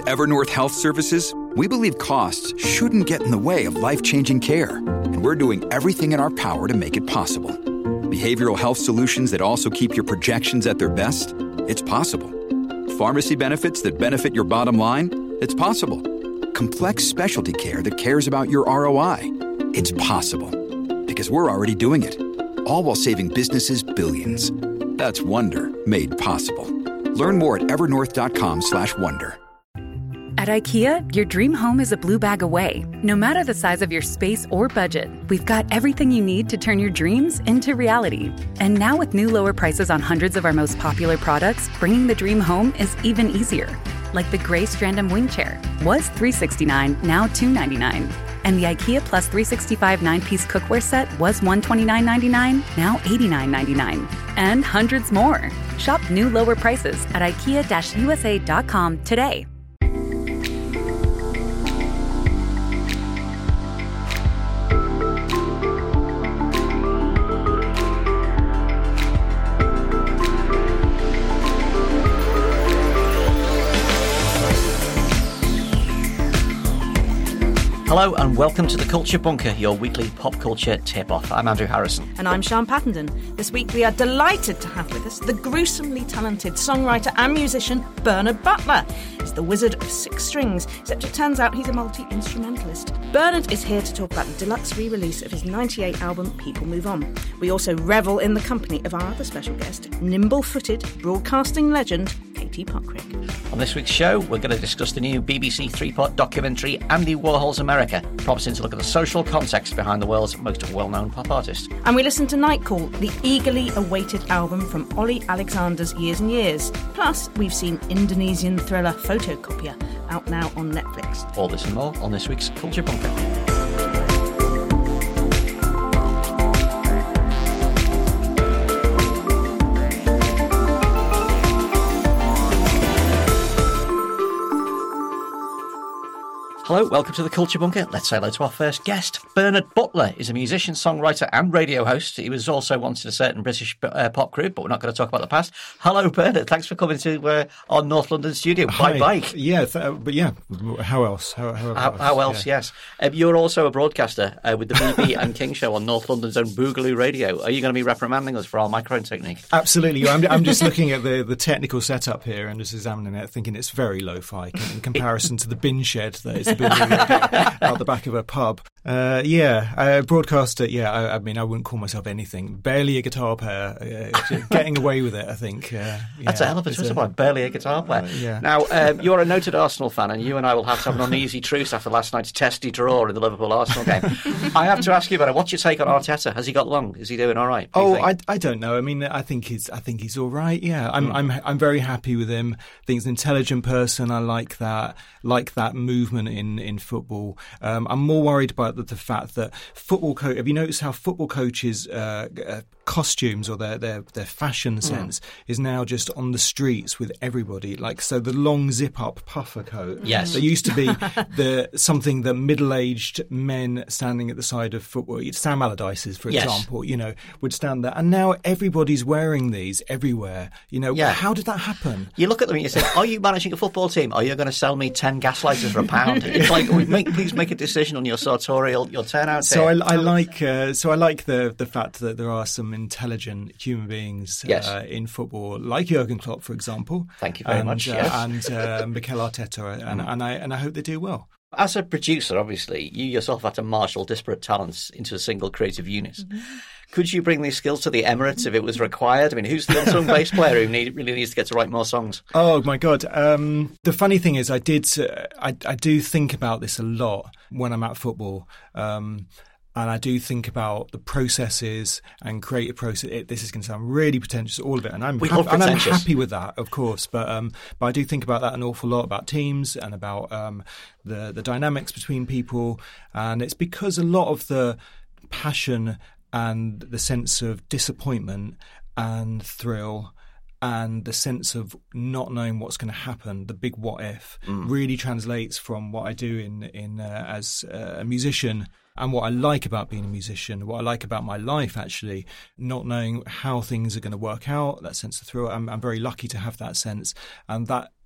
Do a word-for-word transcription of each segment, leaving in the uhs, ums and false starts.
At Evernorth Health Services, we believe costs shouldn't get in the way of life-changing care, and we're doing everything in our power to make it possible. Behavioral health solutions that also keep your projections at their best? It's possible. Pharmacy benefits that benefit your bottom line? It's possible. Complex specialty care that cares about your R O I? It's possible. Because we're already doing it. All while saving businesses billions. That's Wonder made possible. Learn more at evernorth.com slash wonder. At IKEA, your dream home is a blue bag away. No matter the size of your space or budget, we've got everything you need to turn your dreams into reality. And now with new lower prices on hundreds of our most popular products, bringing the dream home is even easier. Like the gray Strandom wing chair was three hundred sixty-nine dollars, now two hundred ninety-nine dollars. And the IKEA Plus three sixty-five nine-piece cookware set was one hundred twenty-nine dollars and ninety-nine cents, now eighty-nine dollars and ninety-nine cents. And hundreds more. Shop new lower prices at ikea U S A dot com today. Hello and welcome to The Culture Bunker, your weekly pop culture tip-off. I'm Andrew Harrison. And I'm Sian Pattenden. This week we are delighted to have with us the gruesomely talented songwriter and musician Bernard Butler. He's the wizard of six strings, except it turns out he's a multi-instrumentalist. Bernard is here to talk about the deluxe re-release of his ninety-eight album, People Move On. We also revel in the company of our other special guest, nimble-footed broadcasting legend, Katie Puckrick. On this week's show, we're going to discuss the new B B C three-part documentary, Andy Warhol's America, promising to look at the social context behind the world's most well-known pop artist. And we listen to Nightcall, the eagerly awaited album from Ollie Alexander's Years and Years. Plus, we've seen Indonesian thriller Photocopier, out now on Netflix. All this and more on this week's Culture Bunker. Hello, welcome to The Culture Bunker. Let's say hello to our first guest. Bernard Butler is a musician, songwriter and radio host. He was also once in a certain British uh, pop group, but we're not going to talk about the past. Hello, Bernard. Thanks for coming to uh, our North London studio by bike. Yeah, th- but yeah, how else? How, how, how, else? how else, yeah. yes. Um, you're also a broadcaster uh, with the B B and King Show on North London's own Boogaloo Radio. Are you going to be reprimanding us for our microphone technique? Absolutely. I'm, I'm just looking at the, the technical setup here and just examining it, thinking it's very lo-fi in comparison to the bin shed that is the Boogaloo Radio out the back of a pub. Uh, yeah, uh, broadcaster, yeah, I, I mean, I wouldn't call myself anything. Barely a guitar player. Uh, getting away with it, I think. Uh, yeah, That's a hell of a twist of barely a guitar player. Uh, yeah. Now, um, you're a noted Arsenal fan, and you and I will have to have an uneasy truce after last night's testy draw in the Liverpool-Arsenal game. I have to ask you about it. What's your take on Arteta? Has he got long? Is he doing all right? Oh, I, I don't know. I mean, I think he's I think he's all right. Yeah, I'm mm. I'm I'm very happy with him. I think he's an intelligent person. I like that. Like that movement in in football. Um, I'm more worried about the, the fact that football coach. Have you noticed how football coaches' uh, uh, costumes or their their their fashion sense mm. is now just on the streets with everybody? Like, so the long zip up puffer coat. Yes, there used to be the something that middle aged men standing at the side of football. Sam Allardyce's, for yes. example, you know, would stand there, and now everybody's wearing these everywhere. You know, yeah. how did that happen? You look at them and you say, "Are you managing a football team? Are you going to sell me ten gaslighters for a pound?" It's like, make, please make a decision on your sartorial, your turnout. So here. I, I like, uh, so I like the the fact that there are some intelligent human beings yes. uh, in football, like Jurgen Klopp, for example. Thank you very and, much. Uh, yes. And uh, Mikel Arteta, and, and I and I hope they do well. As a producer, obviously, you yourself had to marshal disparate talents into a single creative unit. Mm-hmm. Could you bring these skills to the Emirates if it was required? I mean, who's the unsung bass player who need, really needs to get to write more songs? Oh my God! Um, the funny thing is, I did, uh, I, I do think about this a lot when I'm at football. Um, And I do think about the processes and creative process. It, this is going to sound really pretentious, all of it, and I'm we happy, and I'm happy with that, of course. But um, but I do think about that an awful lot, about teams and about um, the the dynamics between people, and it's because a lot of the passion and the sense of disappointment and thrill and the sense of not knowing what's going to happen, the big what if, mm. really translates from what I do in in uh, as uh, a musician. And what I like about being a musician, what I like about my life, actually, not knowing how things are going to work out, that sense of thrill. I'm, I'm very lucky to have that sense. And that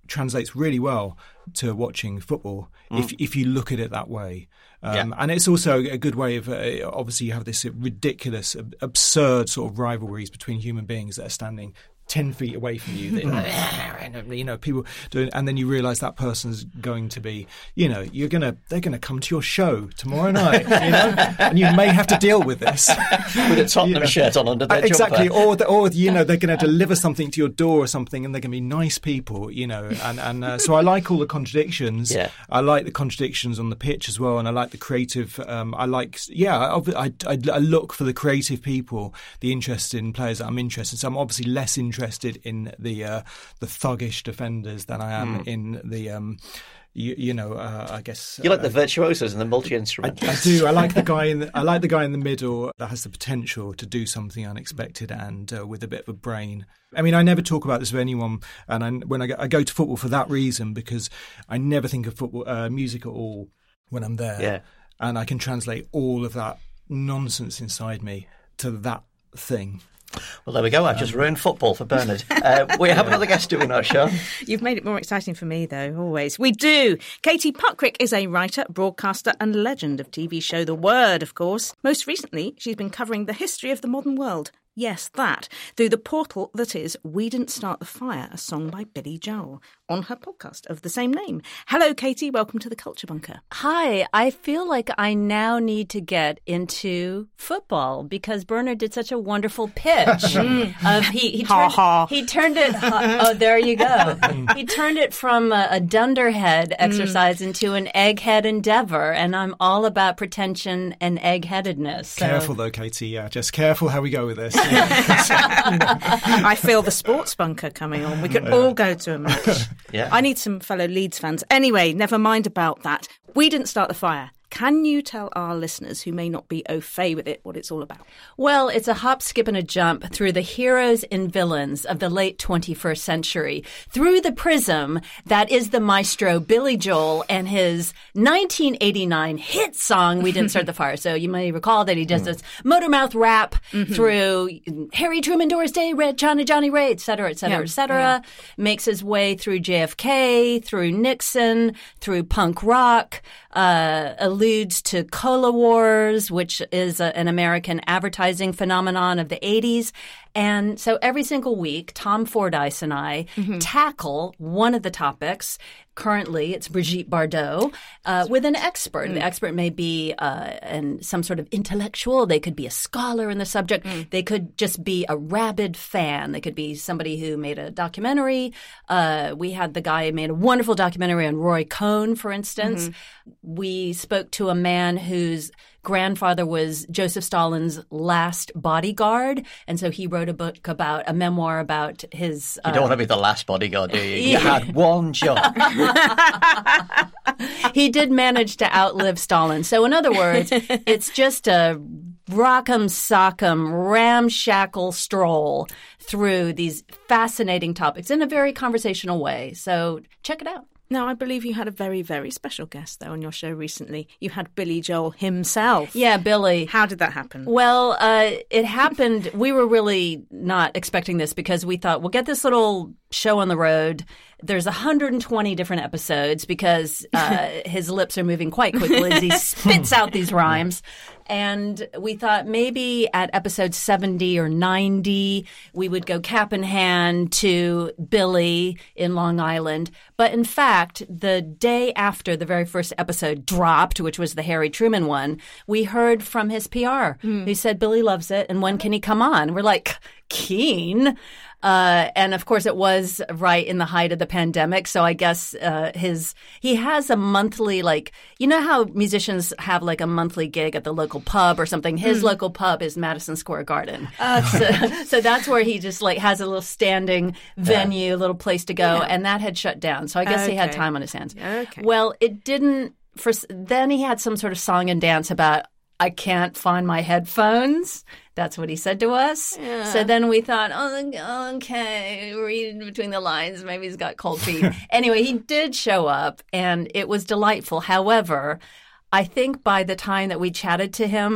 translates really well to watching football mm. if if you look at it that way. Um, yeah. And it's also a good way of, uh, obviously you have this ridiculous, absurd sort of rivalries between human beings that are standing ten feet away from you, that, you know, people doing, and then you realise that person's going to be, you know, you're gonna, they're gonna come to your show tomorrow night, you know, and you may have to deal with this with a Tottenham you know. shirt on under their exactly, jumper. or the, or you know, they're going to deliver something to your door or something, and they're going to be nice people, you know, and and uh, so I like all the contradictions. Yeah. I like the contradictions on the pitch as well, and I like the creative. Um, I like, yeah, I, I, I look for the creative people, the interested players that I'm interested in. So I'm obviously less interested. interested in the uh, the thuggish defenders than I am mm. in the um, you, you know uh, I guess you like uh, the virtuosos and the multi-instrumentalists. I, I do. I like the guy in the, I like the guy in the middle that has the potential to do something unexpected and uh, with a bit of a brain. I mean, I never talk about this with anyone, and I, when I go, I go to football for that reason, because I never think of football uh, music at all when I'm there, yeah. and I can translate all of that nonsense inside me to that thing. Well, there we go. I've just ruined football for Bernard. Uh, we have another guest doing our show. You've made it more exciting for me, though, always. We do. Katie Puckrick is a writer, broadcaster and legend of T V show The Word, of course. Most recently, she's been covering the history of the modern world. Yes, that, through the portal that is We Didn't Start the Fire, a song by Billy Joel, on her podcast of the same name. Hello, Katie. Welcome to the Culture Bunker. Hi. I feel like I now need to get into football because Bernard did such a wonderful pitch. of he, he, turned, ha, ha. he turned it... Oh, there you go. He turned it from a, a dunderhead exercise mm. into an egghead endeavor, and I'm all about pretension and eggheadedness. So. Careful, though, Katie. Yeah, just careful how we go with this. I feel the sports bunker coming on. We could yeah. all go to a match. Yeah. I need some fellow Leeds fans. Anyway, never mind about that. We didn't start the fire. Can you tell our listeners who may not be au fait with it what it's all about? Well, it's a hop, skip, and a jump through the heroes and villains of the late twenty-first century, through the prism that is the maestro Billy Joel and his nineteen eighty-nine hit song, We Didn't Start the Fire. So you may recall that he does this Motormouth rap mm-hmm. through Harry Truman, Doris Day, Red, Johnny, Johnny Ray, et cetera, et cetera, yeah. et cetera. Yeah. Makes his way through J F K, through Nixon, through punk rock, uh, alludes to Cola Wars, which is a, an American advertising phenomenon of the eighties. And so every single week, Tom Fordyce and I mm-hmm. tackle one of the topics. Currently, it's Brigitte Bardot uh, with an expert. Mm. The expert may be uh, an, some sort of intellectual. They could be a scholar in the subject. Mm. They could just be a rabid fan. They could be somebody who made a documentary. Uh, we had the guy who made a wonderful documentary on Roy Cohn, for instance. Mm-hmm. We spoke to a man whose grandfather was Joseph Stalin's last bodyguard, and so he wrote a book about a memoir about his. Uh, you don't want to be the last bodyguard, do you? You had one job. He did manage to outlive Stalin. So, in other words, it's just a rock'em sock'em ramshackle stroll through these fascinating topics in a very conversational way. So, check it out. Now, I believe you had a very, very special guest, though, on your show recently. You had Billy Joel himself. Yeah, Billy. How did that happen? Well, uh, it happened. We were really not expecting this because we thought, we'll get this little show on the road. There's one hundred twenty different episodes because uh, his lips are moving quite quickly as he spits out these rhymes. And we thought maybe at episode seventy or ninety, we would go cap in hand to Billy in Long Island. But in fact, the day after the very first episode dropped, which was the Harry Truman one, we heard from his P R. Mm. He said, Billy loves it. And when can he come on? We're like, keen. Uh, and of course, it was right in the height of the pandemic. So I guess uh, his he has a monthly, like, you know how musicians have like a monthly gig at the local pub or something? His mm. local pub is Madison Square Garden. Okay. So, so that's where he just like has a little standing venue, a yeah. little place to go. Yeah. And that had shut down. So I guess okay. he had time on his hands. Okay. Well, it didn't. For then he had some sort of song and dance about, I can't find my headphones. That's what he said to us. Yeah. So then we thought, oh, okay, read between the lines. Maybe he's got cold feet. Anyway, he did show up, and it was delightful. However, I think by the time that we chatted to him,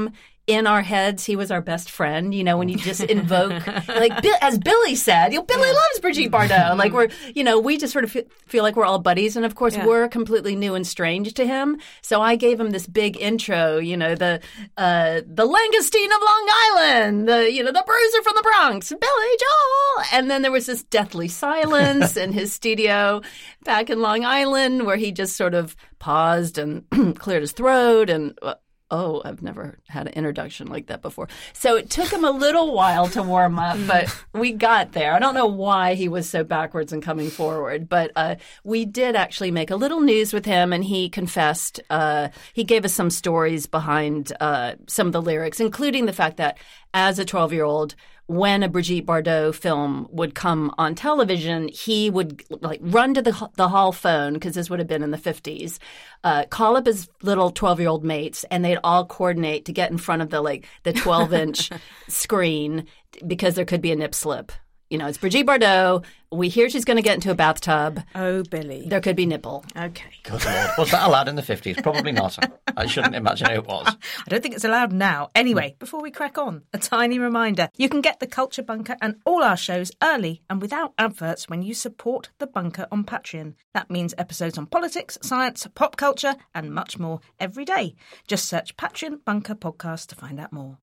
in our heads, he was our best friend. You know, when you just invoke, like Bill, as Billy said, you know, Billy loves Brigitte Bardot. Like we're, you know, we just sort of feel like we're all buddies. And of course, yeah. we're completely new and strange to him. So I gave him this big intro. You know, the uh, the Langostine of Long Island, the you know, the Bruiser from the Bronx, Billy Joel. And then there was this deathly silence in his studio back in Long Island, where he just sort of paused and cleared his throat and. Uh, Oh, I've never had an introduction like that before. So it took him a little while to warm up, but we got there. I don't know why he was so backwards and coming forward, but uh, we did actually make a little news with him, and he confessed. Uh, he gave us some stories behind uh, some of the lyrics, including the fact that as a twelve-year-old, when a Brigitte Bardot film would come on television, he would like run to the the hall phone, because this would have been in the fifties, uh, call up his little twelve-year-old mates, and they'd all coordinate to get in front of the like the twelve-inch screen, because there could be a nip slip. You know, it's Brigitte Bardot. We hear she's going to get into a bathtub. Oh, Billy. There could be nipple. Okay. Good Lord. Was that allowed in the fifties? Probably not. I shouldn't imagine it was. I don't think it's allowed now. Anyway, before we crack on, a tiny reminder. You can get The Culture Bunker and all our shows early and without adverts when you support The Bunker on Patreon. That means episodes on politics, science, pop culture and much more every day. Just search Patreon Bunker Podcast to find out more.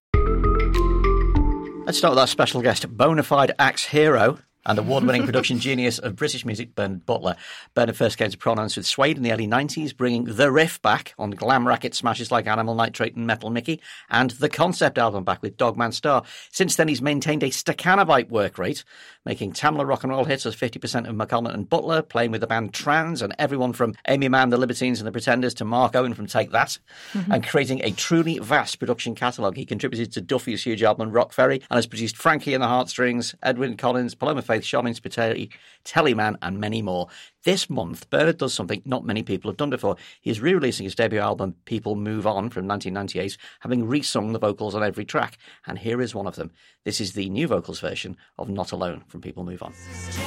Let's start with our special guest, bona fide axe hero and award-winning production genius of British music, Bernard Butler. Bernard first came to prominence with Suede in the early nineties, bringing The Riff back on glam racket smashes like Animal Nitrate and Metal Mickey, and the concept album back with Dogman Star. Since then, he's maintained a Stakhanobite work rate, making Tamla rock and roll hits as fifty percent of McConnell and Butler, playing with the band Trans and everyone from Amy Mann, The Libertines and The Pretenders to Mark Owen from Take That, mm-hmm. and creating a truly vast production catalogue. He contributed to Duffy's huge album Rock Ferry and has produced Frankie and the Heartstrings, Edwyn Collins, Paloma Faith, Charlene Spiteri, Tellyman and many more. This month, Bernard does something not many people have done before. He is re-releasing his debut album, People Move On, from nineteen ninety-eight, having re-sung the vocals on every track. And here is one of them. This is the new vocals version of Not Alone from People Move On.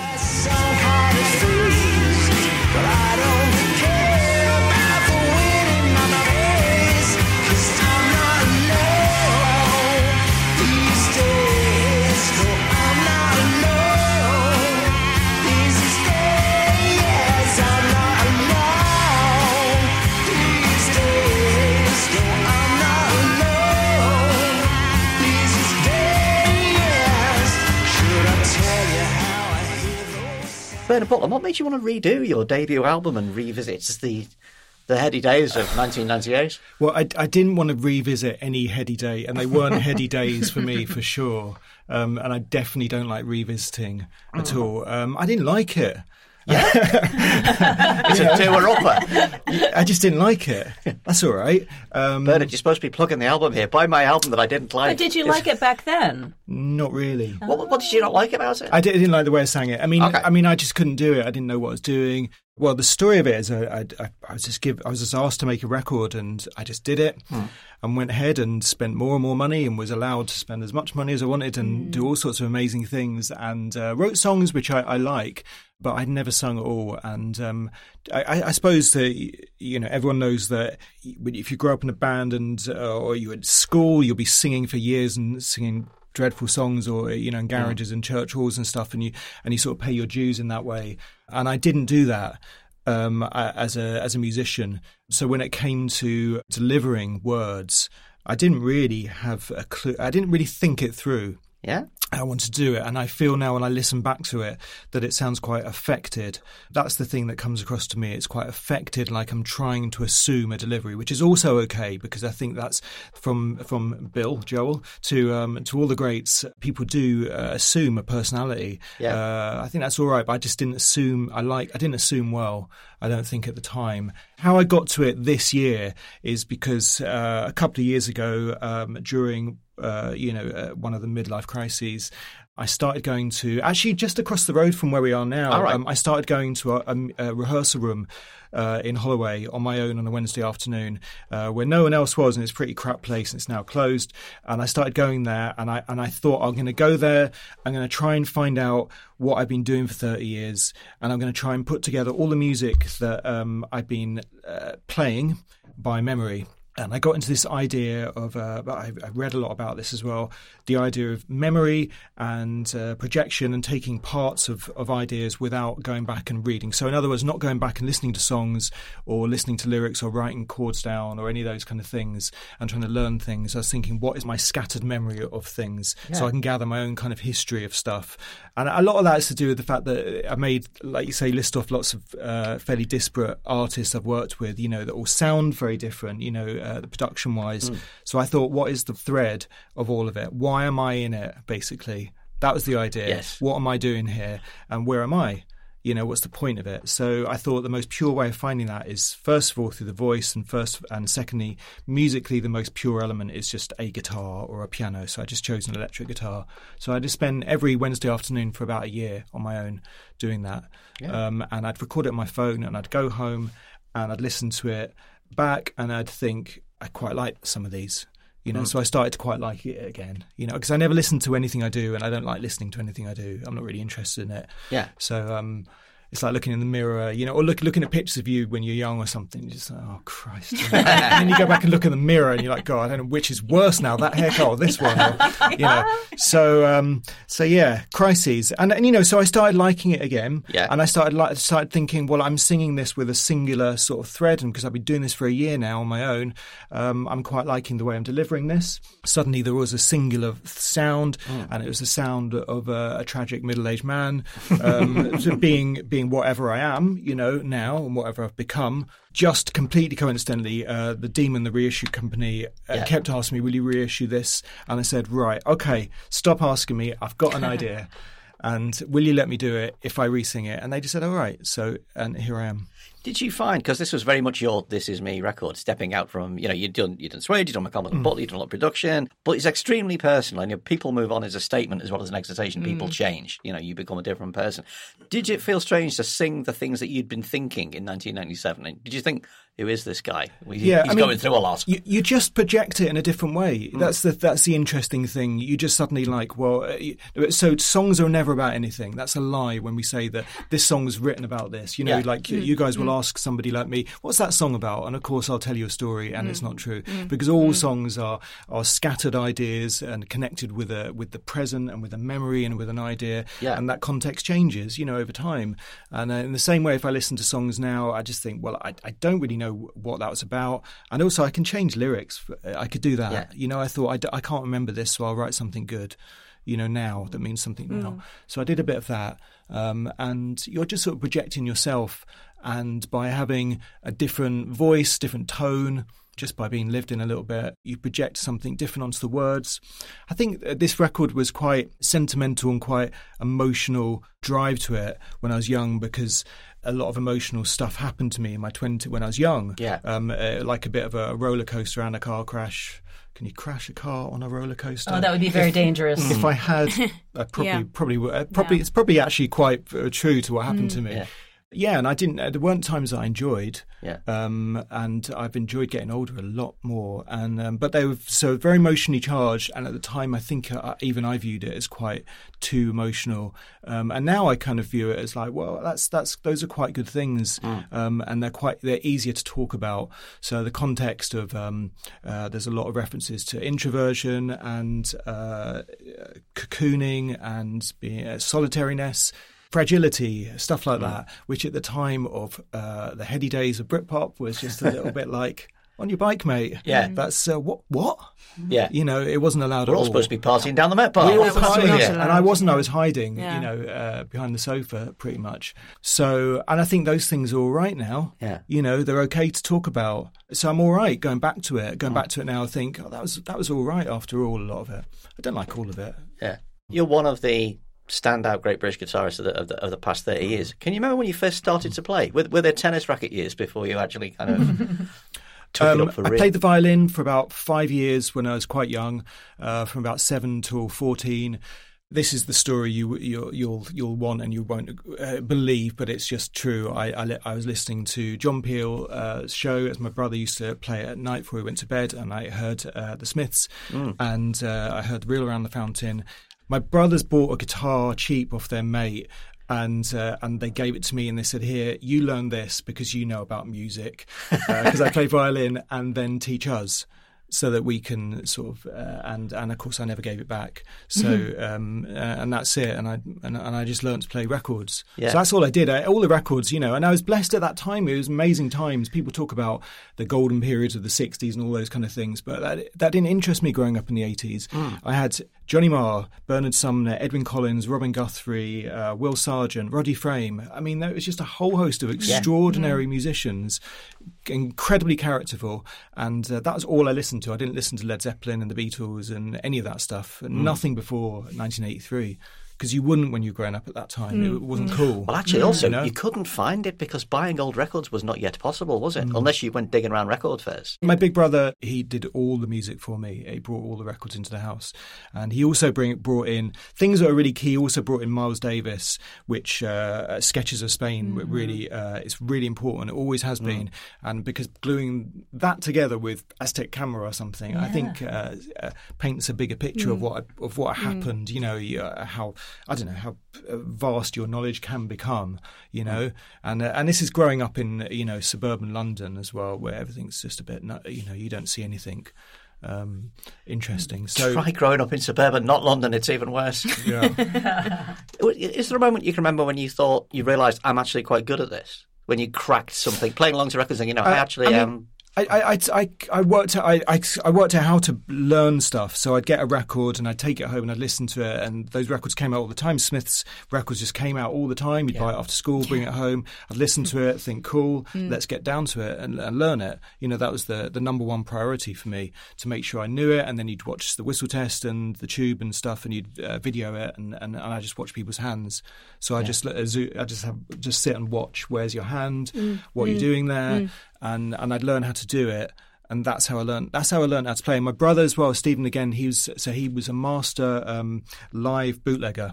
Bernard Butler, what made you want to redo your debut album and revisit the the heady days of nineteen ninety-eight? Well, I, I didn't want to revisit any heady day, and they weren't heady days for me, for sure. Um, and I definitely don't like revisiting at mm. all. Um, I didn't like it. Yeah, it's a doer-upper. I just didn't like it. That's all right. Um, Bernard, you're supposed to be plugging the album here. Buy my album that I didn't like. But did you like it back then? Not really. What, what did you not like about it? I, did, I didn't like the way I sang it. I mean, okay. I mean, I just couldn't do it. I didn't know what I was doing. Well, the story of it is, I, I, I was just give, I was just asked to make a record, and I just did it, hmm. and went ahead and spent more and more money, and was allowed to spend as much money as I wanted, and mm. do all sorts of amazing things, and uh, wrote songs which I, I like, but I'd never sung at all. And um, I, I suppose that, you know, everyone knows that if you grow up in a band and uh, or you're at school, you'll be singing for years and singing dreadful songs, or, you know, in garages and church halls and stuff, and you and you sort of pay your dues in that way. And I didn't do that um, as a as a musician. So when it came to delivering words, I didn't really have a clue. I didn't really think it through. Yeah. I want to do it, and I feel now when I listen back to it that it sounds quite affected. That's the thing that comes across to me. It's quite affected, like I'm trying to assume a delivery, which is also okay, because I think that's from from Bill Joel to um, to all the greats. People do uh, assume a personality. Yeah. Uh, I think that's all right, but I just didn't assume. I like. I didn't assume well. I don't think at the time. How I got to it this year is because uh, a couple of years ago, um, during Uh, you know, uh, one of the midlife crises, I started going to, actually just across the road from where we are now, All right. um, I started going to a, a, a rehearsal room uh, in Holloway on my own on a Wednesday afternoon uh, where no one else was, and it's a pretty crap place and it's now closed. And I started going there, and I and I thought, I'm going to go there, I'm going to try and find out what I've been doing for thirty years, and I'm going to try and put together all the music that um, I've been uh, playing by memory. And I got into this idea of, uh, I, I read a lot about this as well, the idea of memory and uh, projection and taking parts of, of ideas without going back and reading. So in other words, not going back and listening to songs or listening to lyrics or writing chords down or any of those kind of things and trying to learn things. I was thinking, what is my scattered memory of things? Yeah. So I can gather my own kind of history of stuff. And a lot of that is to do with the fact that I made, like you say, list off lots of uh, fairly disparate artists I've worked with, you know, that all sound very different, you know, Uh, the production-wise. Mm. So I thought, what is the thread of all of it? Why am I in it, basically? That was the idea. Yes. What am I doing here? And where am I? You know, what's the point of it? So I thought the most pure way of finding that is, first of all, through the voice, and first and secondly, musically, the most pure element is just a guitar or a piano. So I just chose an electric guitar. So I just spent every Wednesday afternoon for about a year on my own doing that. Yeah. Um, and I'd record it on my phone, and I'd go home and I'd listen to it back, and I'd think, I quite like some of these, you know, mm. so I started to quite like it again, you know, because I never listen to anything I do, and I don't like listening to anything I do. I'm not really interested in it. Yeah. So um, it's like looking in the mirror, you know, or look, looking at pictures of you when you're young or something. You're just like, oh, Christ. and then you go back and look in the mirror and you're like, God, I don't know which is worse now, that haircut or this one. Or, you know. So, um, so yeah, crises. And, and, you know, so I started liking it again. Yeah. And I started, like, started thinking, well, I'm singing this with a singular sort of thread. And because I've been doing this for a year now on my own, um, I'm quite liking the way I'm delivering this. Suddenly there was a singular sound, mm. and it was the sound of a, a tragic middle-aged man um, being being whatever I am, you know, now, and whatever I've become. Just completely coincidentally, uh, the Demon, the reissue company, uh, yeah. kept asking me, will you reissue this? And I said, right, okay, stop asking me. I've got an idea. And will you let me do it if I re-sing it? And they just said, all right. So, and here I am. Did you find, because this was very much your This Is Me record, stepping out from, you know, you'd done, you'd done Suede, you'd done McConnell and mm. Butler, you'd done a lot of production, but it's extremely personal, and you know, people move on as a statement as well as an excitation. Mm. People change, you know, you become a different person. Did it feel strange to sing the things that you'd been thinking in nineteen ninety-seven? And did you think, who is this guy? He, yeah, he's I mean, going through a lot. You, you just project it in a different way. Mm. That's the that's the interesting thing. You just suddenly like, well, uh, so songs are never about anything. That's a lie when we say that this song's written about this. You know, yeah. like mm. you guys will mm. ask somebody like me, what's that song about? And of course, I'll tell you a story, and mm. it's not true mm. because all mm. songs are are scattered ideas and connected with a with the present and with a memory and with an idea. Yeah. And that context changes, you know, over time. And uh, in the same way, if I listen to songs now, I just think, well, I, I don't really know what that was about, and also I can change lyrics. I could do that. Yeah. You know, I thought I, d- I can't remember this, so I'll write something good, you know, now that means something now. Mm. So I did a bit of that, um, and you're just sort of projecting yourself, and by having a different voice, different tone, just by being lived in a little bit, you project something different onto the words. I think this record was quite sentimental and quite emotional drive to it when I was young, because a lot of emotional stuff happened to me in my twenties when I was young. Yeah. Um, uh, like a bit of a roller coaster and a car crash. Can you crash a car on a roller coaster? Oh, that would be very if, dangerous. If I had, I probably, yeah. probably, would, probably, yeah. it's probably actually quite uh, true to what happened mm. to me. Yeah. Yeah, and I didn't. There weren't times that I enjoyed, yeah. Um, and I've enjoyed getting older a lot more. And um, but they were so very emotionally charged, and at the time, I think uh, even I viewed it as quite too emotional. Um, and now I kind of view it as like, well, that's that's those are quite good things, mm. um, and they're quite they're easier to talk about. So the context of um, uh, there's a lot of references to introversion and uh, cocooning and being, uh, solitariness. Fragility, stuff like that, which at the time of uh, the heady days of Britpop was just a little bit like, on your bike, mate. Yeah. That's, uh, what? What? Yeah. You know, it wasn't allowed We're at all. all supposed to be partying down the Met Park. We were That was partying, not yeah. allowed. And I wasn't, I was hiding, Yeah. you know, uh, behind the sofa pretty much. So, and I think those things are all right now. Yeah. You know, they're okay to talk about. So I'm all right going back to it. Going mm. back to it now, I think, oh, that was that was all right after all, a lot of it. I don't like all of it. Yeah. You're one of the standout great British guitarists of the, of the, of the past thirty years. Can you remember when you first started to play? Were, were there tennis racket years before you actually kind of took um, it up for real? I played the violin for about five years when I was quite young, uh, from about seven till fourteen. This is the story you, you, you'll you'll want and you won't uh, believe, but it's just true. I, I, I was listening to John Peel's uh, show, as my brother used to play it at night before he went to bed, and I heard uh, the Smiths, mm. and uh, I heard Reel Around the Fountain. My brothers bought a guitar cheap off their mate, And uh, and they gave it to me and they said, here, you learn this because you know about music, because uh, I play violin, and then teach us so that we can sort of, uh, and, and of course I never gave it back. So, mm-hmm. um, uh, and that's it. And I and, and I just learned to play records. Yeah. So that's all I did. I, all the records, you know, and I was blessed at that time. It was amazing times. People talk about the golden periods of the sixties and all those kind of things, but that, that didn't interest me growing up in the eighties. Mm. I had Johnny Marr, Bernard Sumner, Edwin Collins, Robin Guthrie, uh, Will Sargent, Roddy Frame. I mean, there was just a whole host of extraordinary yeah. mm. musicians, incredibly characterful, and uh, that was all I listened to. I didn't listen to Led Zeppelin and the Beatles and any of that stuff. Mm. Nothing before nineteen eighty-three. Because you wouldn't when you were growing up at that time. Mm. It wasn't cool. Well, actually, also, you know? you couldn't find it because buying old records was not yet possible, was it? Mm. Unless you went digging around record fairs. My big brother, he did all the music for me. He brought all the records into the house. And he also bring, brought in things that are really key. He also brought in Miles Davis, which uh, Sketches of Spain, mm. really, uh, it's really important. It always has mm. been. And because gluing that together with Aztec Camera or something, yeah. I think uh, uh, paints a bigger picture mm. of what of what happened, mm. you know, uh, how, I don't know, how vast your knowledge can become, you know, and uh, and this is growing up in, you know, suburban London as well, where everything's just a bit, you know, you don't see anything um, interesting. So try growing up in suburban, not London. It's even worse. Yeah. Is there a moment you can remember when you thought you realised I'm actually quite good at this? When you cracked something, playing along to records, and you know, uh, I actually am. Um, I, I, I, I worked out, I, I, I worked out how to learn stuff. So I'd get a record and I'd take it home and I'd listen to it. And those records came out all the time. Smith's records just came out all the time. You'd yeah. buy it after school, bring yeah. it home. I'd listen to it, think, cool, mm. let's get down to it and, and learn it. You know, that was the, the number one priority for me, to make sure I knew it. And then you'd watch the whistle test and the tube and stuff, and you'd uh, video it. And, and, and I just watch people's hands. So I yeah. just let a zoo, I just have just sit and watch. Where's your hand? Mm. What mm. are you doing there? Mm. And and I'd learn how to do it, and that's how I learned. That's how I learned how to play. And my brother as well, Stephen. Again, he was so he was a master um, live bootlegger,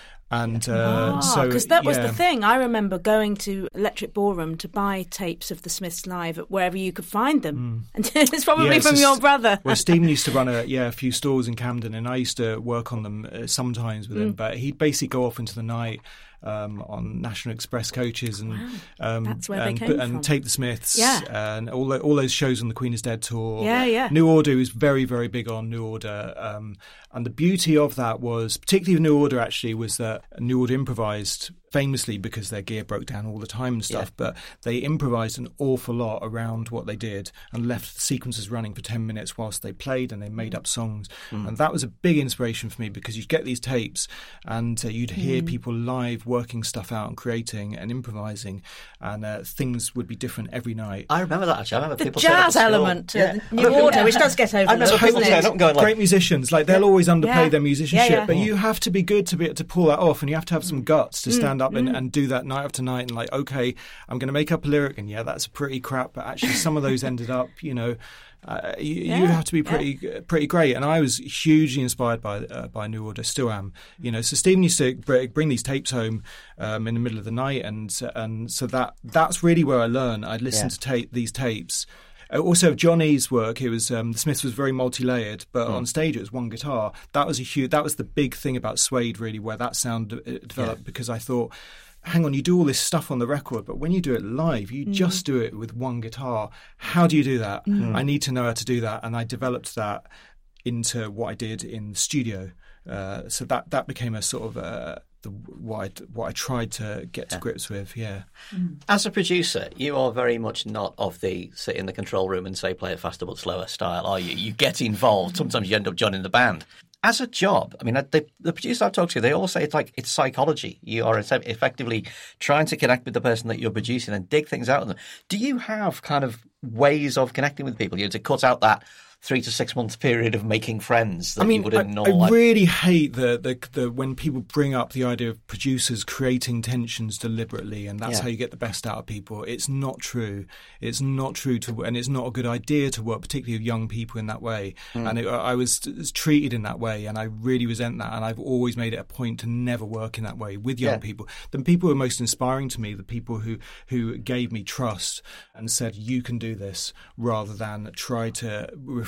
and uh, ah, so because that was yeah. the thing. I remember going to Electric Ballroom to buy tapes of the Smiths live at wherever you could find them, mm. and it's probably yeah, from so your brother. Well, Stephen used to run a yeah a few stores in Camden, and I used to work on them uh, sometimes with mm. him. But he'd basically go off into the night. Um, on National Express coaches and wow. um, That's where and, they came and from. Tape the Smiths yeah. and all the, all those shows on the Queen is Dead tour. Yeah, yeah. New Order was very, very big on New Order. Um, and the beauty of that was, particularly with New Order actually, was that New Order improvised famously because their gear broke down all the time and stuff, yeah. but they improvised an awful lot around what they did and left the sequences running for ten minutes whilst they played, and they made up songs. Mm. And that was a big inspiration for me, because you'd get these tapes and uh, you'd hear mm. people live working stuff out and creating and improvising, and uh, things would be different every night. I remember that actually. I remember the people jazz element to yeah. New Order, which does get overlooked. I remember people turning up and going like, great musicians, like they'll always underplay yeah. their musicianship, yeah, yeah. but you have to be good to be able to pull that off, and you have to have some guts to mm. stand up mm. and, and do that night after night, and like, okay, I'm going to make up a lyric, and yeah, that's pretty crap, but actually some of those ended up, you know, uh, you, yeah, you have to be pretty yeah. pretty great. And I was hugely inspired by uh, by New Order, still am. You know, so Stephen used to bring these tapes home um, in the middle of the night, and and so that that's really where I learned. I'd listen yeah. to tape these tapes. Also, Johnny's work, it was um, the Smiths was very multi-layered, but mm. on stage it was one guitar. That was a huge. That was the big thing about Suede, really, where that sound developed. Yeah. Because I thought, hang on, you do all this stuff on the record, but when you do it live, you mm. just do it with one guitar. How do you do that? Mm. I need to know how to do that, and I developed that into what I did in the studio. Uh, so that that became a sort of a. The, what, I, what I tried to get to yeah. grips with, yeah. As a producer, you are very much not of the sit in the control room and say play it faster but slower style, are you? You get involved. Sometimes you end up joining the band. As a job, I mean, the, the producers I've talked to, they all say it's like it's psychology. You are effectively trying to connect with the person that you're producing and dig things out of them. Do you have kind of ways of connecting with people, you know, to cut out that three to six month period of making friends that I mean, you would in I, normal I life? really hate the, the the when people bring up the idea of producers creating tensions deliberately, and that's yeah. how you get the best out of people. It's not true. It's not true to, and it's not a good idea to work, particularly with young people, in that way. Mm. And it, I was treated in that way, and I really resent that. And I've always made it a point to never work in that way with young yeah. people. The people who are most inspiring to me, the people who who gave me trust and said, "You can do this," rather than try to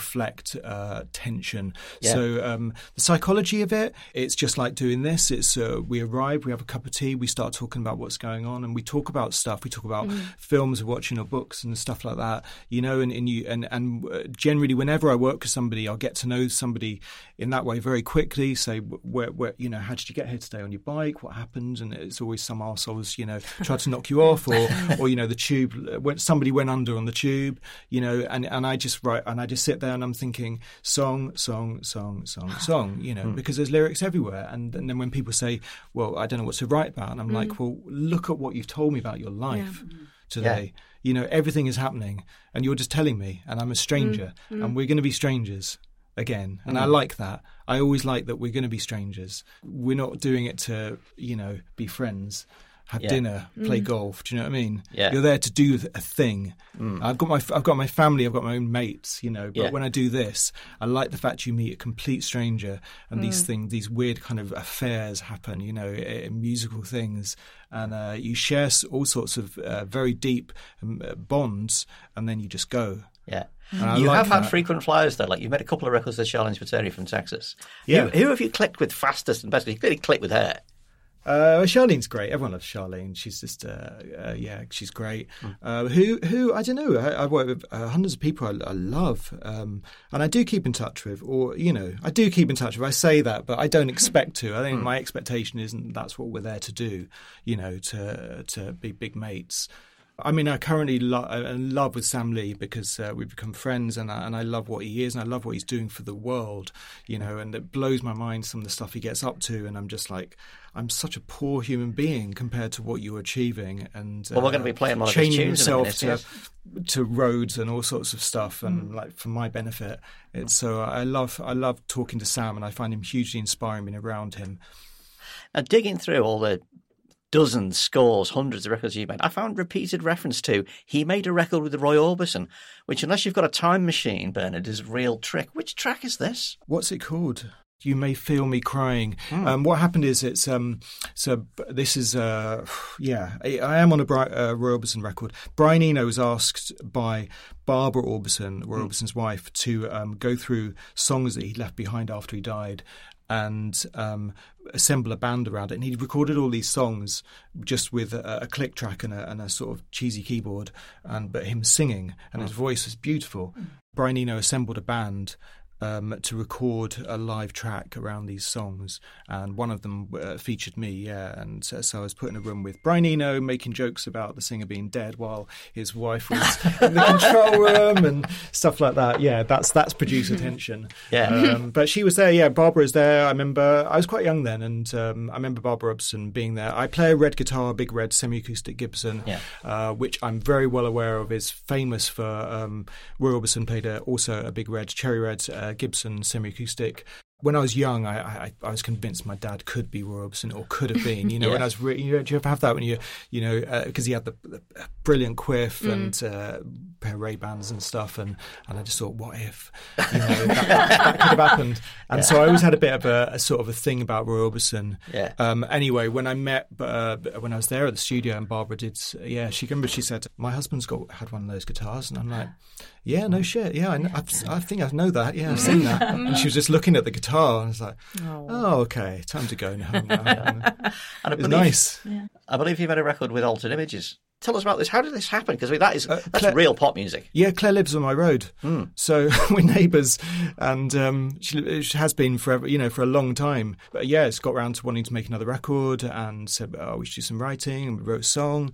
reflect uh, tension. Yeah. So um, the psychology of it, it's just like doing this. It's uh, we arrive, we have a cup of tea, we start talking about what's going on, and we talk about stuff. We talk about mm. films we're watching or books and stuff like that, you know. And, and you and and generally, whenever I work with somebody, I'll get to know somebody in that way very quickly. Say, where, where you know, how did you get here today on your bike? What happened? And it's always some arseholes, you know, try to knock you off, or or you know, the tube when somebody went under on the tube, you know, and and I just write and I just sit there and I'm thinking song, song, song, song, song, you know, mm. because there's lyrics everywhere. And, and then when people say, well, I don't know what to write about, and I'm mm. like, well, look at what you've told me about your life yeah. today. Yeah. You know, everything is happening and you're just telling me, and I'm a stranger mm. Mm. and we're going to be strangers again. And mm. I like that. I always like that we're going to be strangers. We're not doing it to, you know, be friends. Have yeah. dinner, play mm. golf. Do you know what I mean? Yeah. You're there to do a thing. Mm. I've got my I've got my family. I've got my own mates. You know, but yeah. when I do this, I like the fact you meet a complete stranger, and mm. these things, these weird kind of affairs happen. You know, musical things, and uh, you share all sorts of uh, very deep um, bonds, and then you just go. Yeah. And you like have that. Had frequent flyers, though. Like, you've made a couple of records with Charlene Spiteri from Texas. Yeah. Who, who have you clicked with fastest and best? You clearly clicked with her. Uh, Charlene's great. Everyone loves Charlene. She's just, uh, uh, yeah, she's great. Mm. Uh, who, who, I don't know. I, I've worked with uh, hundreds of people I, I love, um, and I do keep in touch with, or you know, I do keep in touch with. I say that, but I don't expect to. I think mm. my expectation isn't that's what we're there to do. You know, to to be big mates. I mean, I currently lo- in love with Sam Lee because uh, we've become friends, and I, and I love what he is, and I love what he's doing for the world, you know, and it blows my mind some of the stuff he gets up to, and I'm just like, I'm such a poor human being compared to what you're achieving, and well, we're going to be playing one of his chaining tunes himself in a minute, to yes. to roads and all sorts of stuff, and mm. like for my benefit. It's so I love I love talking to Sam, and I find him hugely inspiring being around him. Now, digging through all the dozens, scores, hundreds of records you made, I found repeated reference to he made a record with Roy Orbison, which, unless you've got a time machine, Bernard, is a real trick. Which track is this? What's it called? You May Feel Me Crying. Mm. Um, what happened is it's um, so this is uh, yeah I, I am on a Bri- uh, Roy Orbison record. Brian Eno was asked by Barbara Orbison, Roy mm. Orbison's wife, to um, go through songs that he left behind after he died and um, assemble a band around it. And he recorded all these songs just with a, a click track and a, and a sort of cheesy keyboard, and but him singing, and mm. his voice was beautiful. Mm. Brian Eno assembled a band Um, to record a live track around these songs, and one of them uh, featured me, yeah, and so, so I was put in a room with Brian Eno making jokes about the singer being dead while his wife was in the control room and stuff like that. Yeah, that's that's producer tension. Yeah, um, but she was there. Yeah, Barbara was there. I remember I was quite young then, and um, I remember Barbara Orbison being there. I play a red guitar, a big red semi-acoustic Gibson, yeah. uh, which I'm very well aware of is famous for. Um, Roy Orbison played a, also a big red cherry red. Uh, Gibson semi-acoustic. When I was young, I, I, I was convinced my dad could be Roy Orbison, or could have been. You know, yeah. when I was, re- you know, do you ever have that when you, you know, because uh, he had the, the brilliant quiff mm. and uh, pair of Ray-Bans and stuff, and, and I just thought, what if, you know, that, that, that could have happened? And yeah. so I always had a bit of a, a sort of a thing about Roy Orbison. Yeah. Um, anyway, when I met, uh, when I was there at the studio, and Barbara did, yeah, she remember she said, my husband's got had one of those guitars, and I'm like, yeah, no shit, yeah, I, know, I've, I think I know that, yeah, I've seen that. And she was just looking at the guitar, and I was like, oh, oh okay, time to go now. now. And I it was believe, nice. Yeah. I believe you made a record with Altered Images. Tell us about this. How did this happen? Because I mean, that is uh, that's Claire, real pop music. Yeah, Claire lives on my road, mm. so we're neighbours, and um, she, she has been forever, you know, for a long time. But yeah, it's got round to wanting to make another record, and said, "Oh, we should do some writing," and we wrote a song.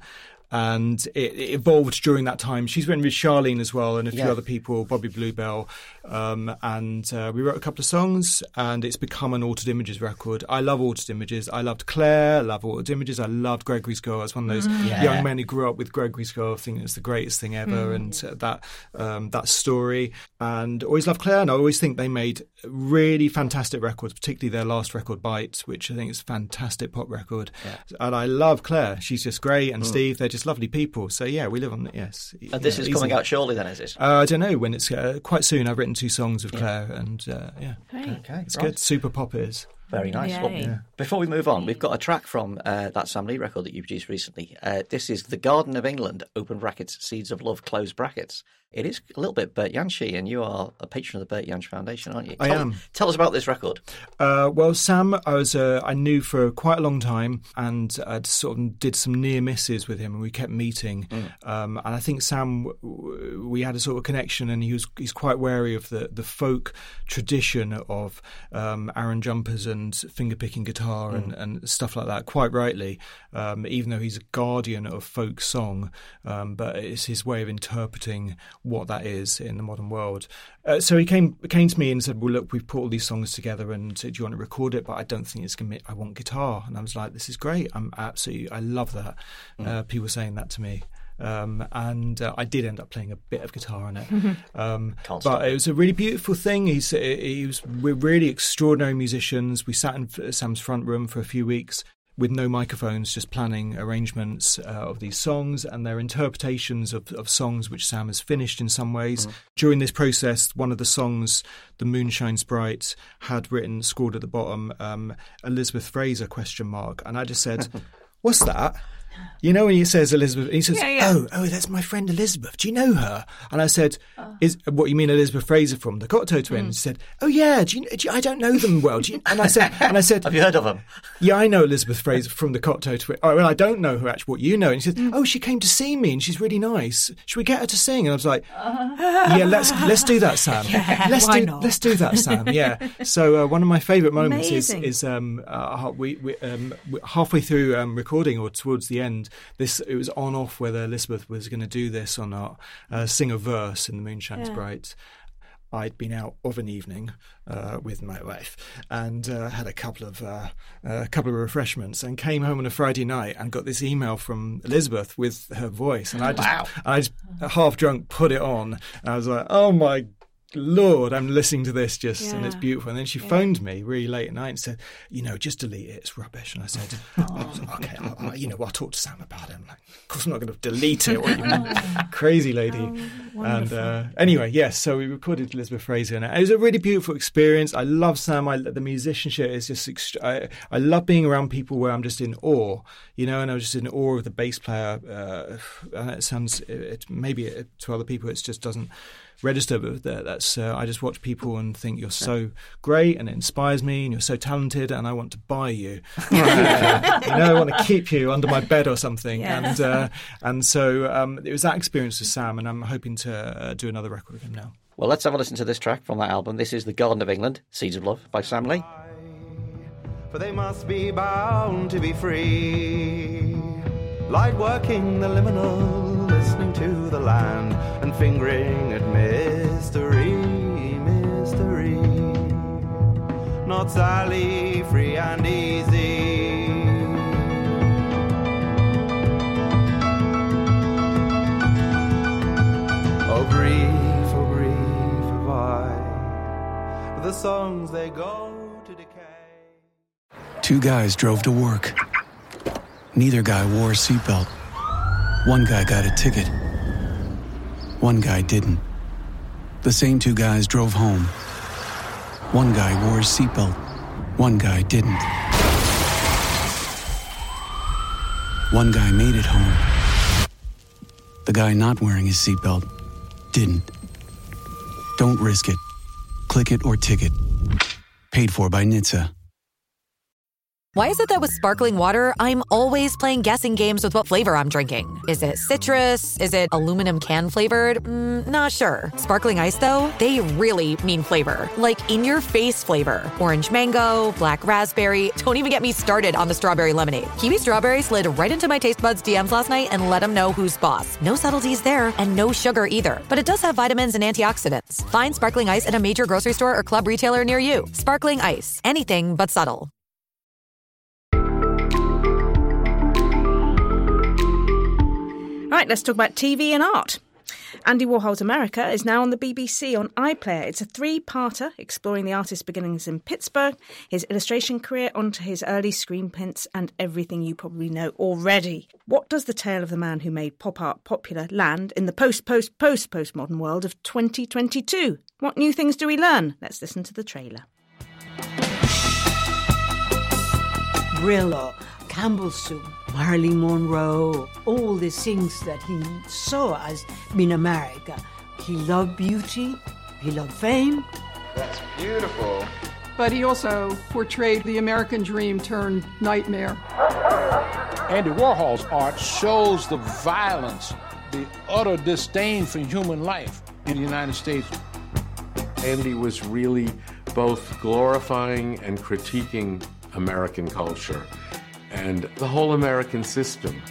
And it, it evolved during that time. She's written with Charlene as well, and a few yeah. other people, Bobby Bluebell, um, and uh, we wrote a couple of songs, and it's become an Altered Images record. I love Altered Images. I loved Claire. I love Altered Images. I loved Gregory's Girl. I was one of those mm. yeah. young men who grew up with Gregory's Girl. I think it was the greatest thing ever, mm. and uh, that um, that story. And always loved Claire, and I always think they made really fantastic records, particularly their last record, Bites, which I think is a fantastic pop record. Yeah. And I love Claire. She's just great, and mm. Steve, they're just lovely people. So yeah, we live on yes. And this yeah, is easy. coming out shortly, then, is it? Uh, I don't know when it's uh, quite soon. I've written two songs with yeah. Claire, and uh, yeah, okay, it's right. good. Super pop it is. Very nice. Yay. Well, yeah. Before we move on, we've got a track from uh, that Sam Lee record that you produced recently. Uh, this is The Garden of England, open brackets, Seeds of Love, close brackets. It is a little bit Bert Jansch-y, and you are a patron of the Bert Jansch Foundation, aren't you? I tell, am. Tell us about this record. Uh, well, Sam, I was uh, I knew for quite a long time, and I sort of did some near misses with him, and we kept meeting. Mm. Um, and I think Sam, we had a sort of connection, and he was he's quite wary of the, the folk tradition of um, Aaron jumpers and finger picking guitar and, mm. and stuff like that. Quite rightly, um, even though he's a guardian of folk song, um, but it's his way of interpreting what that is in the modern world. Uh, so he came came to me and said, well, look, we've put all these songs together, and do you want to record it? But I don't think it's going to I want guitar. And I was like, this is great. I'm absolutely, I love that. Mm. Uh, people saying that to me. Um, and uh, I did end up playing a bit of guitar on it. Um, but it was a really beautiful thing. He's, he was, we're really extraordinary musicians. We sat in Sam's front room for a few weeks with no microphones, just planning arrangements uh, of these songs and their interpretations of, of songs which Sam has finished in some ways. Mm. During this process, one of the songs, The Moon Shines Bright, had written, scored at the bottom, um, Elizabeth Fraser, question mark. And I just said, what's that? You know when he says Elizabeth, he says, yeah, yeah. oh, oh, that's my friend Elizabeth. Do you know her? And I said, oh. "Is what you mean Elizabeth Fraser from the Cocteau Twins?" Mm. He said, oh yeah, do you, do you, I don't know them well. Do you? And I said, and I said, have you heard of them? Yeah, I know Elizabeth Fraser from the Cocteau Twins. Oh, well, I don't know her actually. What you know? And he said, mm. oh, she came to see me, and she's really nice. Should we get her to sing? And I was like, uh. yeah, let's let's do that, Sam. Yeah, let's why do not? let's do that, Sam. Yeah. So uh, one of my favourite moments Amazing. is is um, uh, we, we um, halfway through um, recording or towards the end. This it was on off whether Elizabeth was going to do this or not, uh, sing a verse in The Moon Shines Yeah. Bright. I'd been out of an evening uh, with my wife and uh, had a couple of uh, a couple of refreshments and came home on a Friday night and got this email from Elizabeth with her voice, and I just, wow. I just half drunk put it on. And I was like, oh my Lord, I'm listening to this just, Yeah. and it's beautiful. And then she Yeah. phoned me really late at night and said, you know, just delete it, it's rubbish. And I said, oh, okay, I'll, I'll, you know, I'll talk to Sam about it. I'm like, of course I'm not going to delete it. What you crazy lady. Oh, and uh, anyway, yes, so we recorded Elizabeth Fraser, and it was a really beautiful experience. I love Sam. I, the musicianship is just, ext- I, I love being around people where I'm just in awe, you know, and I was just in awe of the bass player. Uh, and it sounds, it, it, maybe it, to other people it just doesn't register, but that's uh, I just watch people and think you're so great, and it inspires me, and you're so talented, and I want to buy you. uh, you know, I want to keep you under my bed or something. Yeah. And uh, and so um, it was that experience with Sam, and I'm hoping to uh, do another record with him now. Well, let's have a listen to this track from that album. This is The Garden of England, Seeds of Love by Sam Lee. For they must be bound to be free, light working the liminal, listening to the land and fingering at mystery, mystery. Not Sally, free and easy. Oh grief, oh grief have I, for the songs they go to decay. Two guys drove to work. Neither guy wore a seatbelt. One guy got a ticket. One guy didn't. The same two guys drove home. One guy wore his seatbelt. One guy didn't. One guy made it home. The guy not wearing his seatbelt didn't. Don't risk it. Click it or ticket. Paid for by N H T S A. Why is it that with sparkling water, I'm always playing guessing games with what flavor I'm drinking? Is it citrus? Is it aluminum can flavored? Mm, not sure. Sparkling ice, though, they really mean flavor. Like in-your-face flavor. Orange mango, black raspberry. Don't even get me started on the strawberry lemonade. Kiwi Strawberry slid right into my taste buds D Ms last night and let them know who's boss. No subtleties there, and no sugar either. But it does have vitamins and antioxidants. Find sparkling ice at a major grocery store or club retailer near you. Sparkling ice. Anything but subtle. Right, let's talk about T V and art. Andy Warhol's America is now on the B B C on iPlayer. It's a three-parter exploring the artist's beginnings in Pittsburgh, his illustration career onto his early screen prints, and everything you probably know already. What does the tale of the man who made pop art popular land in the post-post-post-postmodern world of twenty twenty-two? What new things do we learn? Let's listen to the trailer. Brillo, Campbell Soup, Marilyn Monroe, all the things that he saw as in America. He loved beauty, he loved fame. That's beautiful. But he also portrayed the American dream turned nightmare. Andy Warhol's art shows the violence, the utter disdain for human life in the United States. Andy was really both glorifying and critiquing American culture and the whole American system.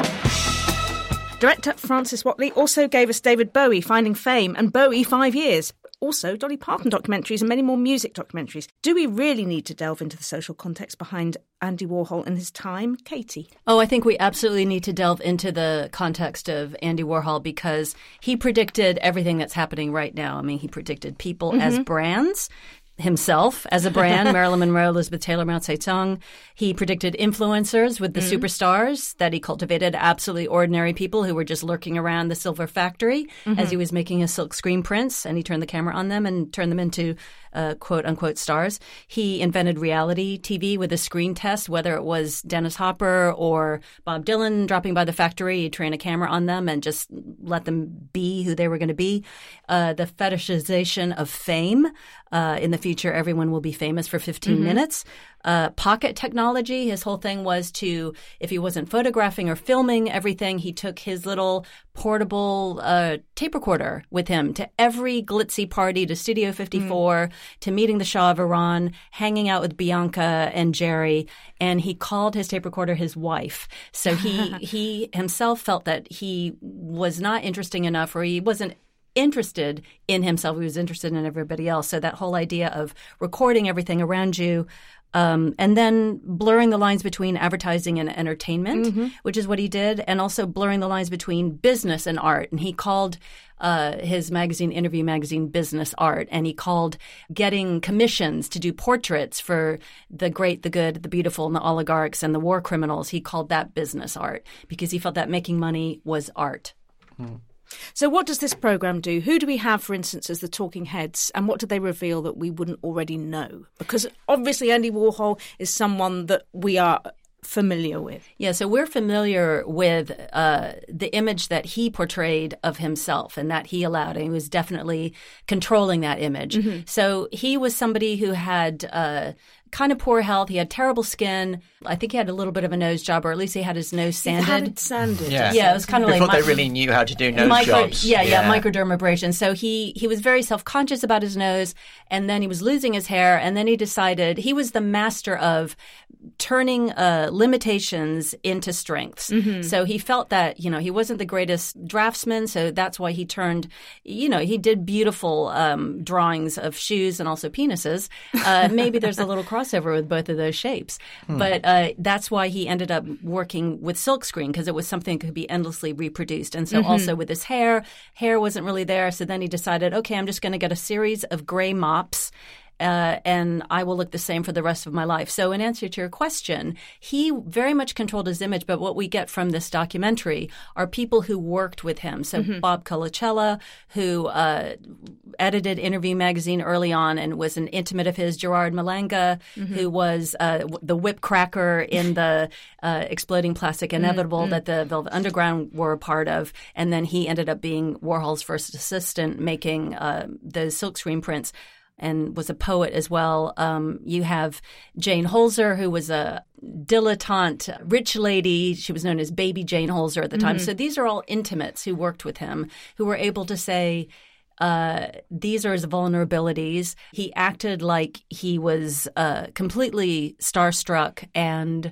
Director Francis Whatley also gave us David Bowie, Finding Fame, and Bowie, Five Years. Also, Dolly Parton documentaries and many more music documentaries. Do we really need to delve into the social context behind Andy Warhol and his time? Katie? Oh, I think we absolutely need to delve into the context of Andy Warhol because he predicted everything that's happening right now. I mean, he predicted people mm-hmm. as brands. Himself as a brand, Marilyn Monroe, Elizabeth Taylor, Mao Zedong. He predicted influencers with the mm. superstars that he cultivated, absolutely ordinary people who were just lurking around the silver factory mm-hmm. as he was making his silk screen prints, and he turned the camera on them and turned them into uh, quote-unquote stars. He invented reality T V with a screen test, whether it was Dennis Hopper or Bob Dylan dropping by the factory. He'd train a camera on them and just let them be who they were going to be. Uh, the fetishization of fame. Uh, in the future, everyone will be famous for fifteen mm-hmm. minutes. Uh, pocket technology, his whole thing was to, if he wasn't photographing or filming everything, he took his little portable uh, tape recorder with him to every glitzy party, to Studio fifty-four, mm. to meeting the Shah of Iran, hanging out with Bianca and Jerry, and he called his tape recorder his wife. So he he himself felt that he was not interesting enough, or he wasn't interested in himself. He was interested in everybody else. So that whole idea of recording everything around you um, and then blurring the lines between advertising and entertainment, mm-hmm. which is what he did, and also blurring the lines between business and art. And he called uh, his magazine, Interview Magazine, business art. And he called getting commissions to do portraits for the great, the good, the beautiful, and the oligarchs and the war criminals. He called that business art because he felt that making money was art. Hmm. So what does this programme do? Who do we have, for instance, as the talking heads, and what do they reveal that we wouldn't already know? Because obviously Andy Warhol is someone that we are familiar with. Yeah, so we're familiar with uh, the image that he portrayed of himself and that he allowed, and he was definitely controlling that image. Mm-hmm. So he was somebody who had uh, kind of poor health. He had terrible skin. I think he had a little bit of a nose job, or at least he had his nose sanded. He had it sanded. Yeah, yeah, it was kind of Before like they really knew how to do nose micro, jobs. Yeah, yeah, yeah, microdermabrasion. So he he was very self-conscious about his nose, and then he was losing his hair, and then he decided he was the master of turning uh, limitations into strengths. Mm-hmm. So he felt that, you know, he wasn't the greatest draftsman, so that's why he turned, you know, he did beautiful um, drawings of shoes and also penises. Uh, maybe there's a little crossover with both of those shapes. Hmm. But uh, that's why he ended up working with silkscreen, because it was something that could be endlessly reproduced. And so mm-hmm. also with his hair, hair wasn't really there. So then he decided, okay, I'm just going to get a series of gray mops Uh, and I will look the same for the rest of my life. So in answer to your question, he very much controlled his image, but what we get from this documentary are people who worked with him. So mm-hmm. Bob Colicella, who uh, edited Interview Magazine early on and was an intimate of his, Gerard Malanga, mm-hmm. who was uh, the whip cracker in the uh, Exploding Plastic Inevitable mm-hmm. that the Velvet Underground were a part of. And then he ended up being Warhol's first assistant, making uh, the silkscreen prints, and was a poet as well. Um, you have Jane Holzer, who was a dilettante rich lady. She was known as Baby Jane Holzer at the time. Mm-hmm. So these are all intimates who worked with him, who were able to say, uh, these are his vulnerabilities. He acted like he was uh, completely starstruck and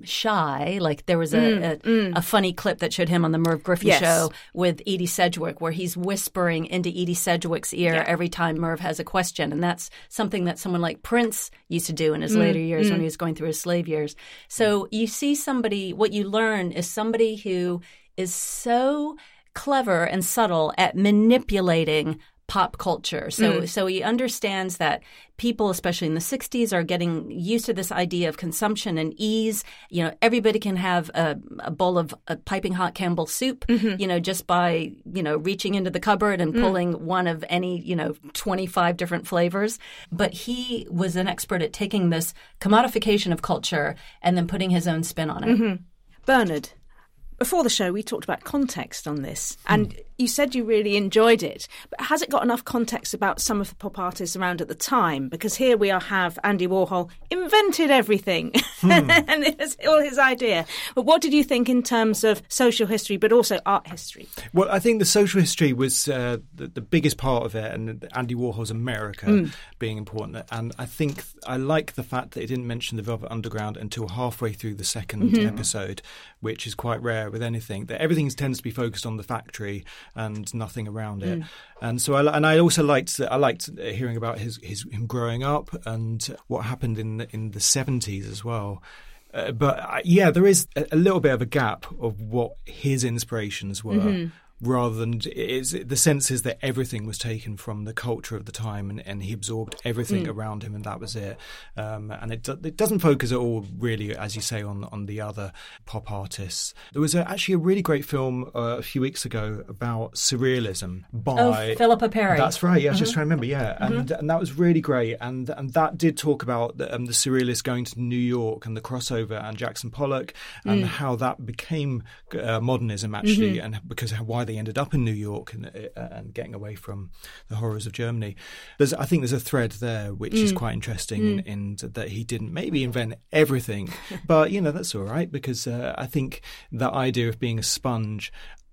shy. Like there was a, mm, a, mm. a funny clip that showed him on the Merv Griffin yes. show with Edie Sedgwick, where he's whispering into Edie Sedgwick's ear yeah. every time Merv has a question. And that's something that someone like Prince used to do in his mm, later years mm. when he was going through his slave years. So you see somebody, what you learn is somebody who is so clever and subtle at manipulating pop culture. So Mm. so he understands that people, especially in the sixties, are getting used to this idea of consumption and ease. You know, everybody can have a, a bowl of a piping hot Campbell soup, Mhm. you know, just by, you know, reaching into the cupboard and Mm. pulling one of any, you know, twenty-five different flavors. But he was an expert at taking this commodification of culture and then putting his own spin on it. Mhm. Bernard, before the show, we talked about context on this, and you said you really enjoyed it. But has it got enough context about some of the pop artists around at the time? Because here we are have Andy Warhol invented everything, and it's all his idea. But what did you think in terms of social history, but also art history? Well, I think the social history was uh, the, the biggest part of it, and Andy Warhol's America Mm. being important. And I think I like the fact that it didn't mention the Velvet Underground until halfway through the second Mhm. episode, which is quite rare with anything. That everything tends to be focused on the factory and nothing around it. Mm. And so, I, and I also liked I liked hearing about his, his him growing up and what happened in the, in the seventies as well. Uh, but uh, yeah, there is a, a little bit of a gap of what his inspirations were. Mhm. Rather than it's, the sense is that everything was taken from the culture of the time, and, and he absorbed everything Mm. around him, and that was it. Um, and it do, it doesn't focus at all, really, as you say, on on the other pop artists. There was a, actually a really great film uh, a few weeks ago about surrealism by Oh, Philippa Perry. That's right. Yeah, I was just Mhm. trying to remember. Yeah, and Mhm. and that was really great. And and that did talk about the, um, the surrealists going to New York and the crossover and Jackson Pollock and Mm. how that became uh, modernism actually, Mhm. and because how, why they ended up in New York and uh, and getting away from the horrors of Germany. There's I think there's a thread there which is Mm. quite interesting Mm. in, in that he didn't maybe invent everything, but you know that's all right because uh, I think that idea of being a sponge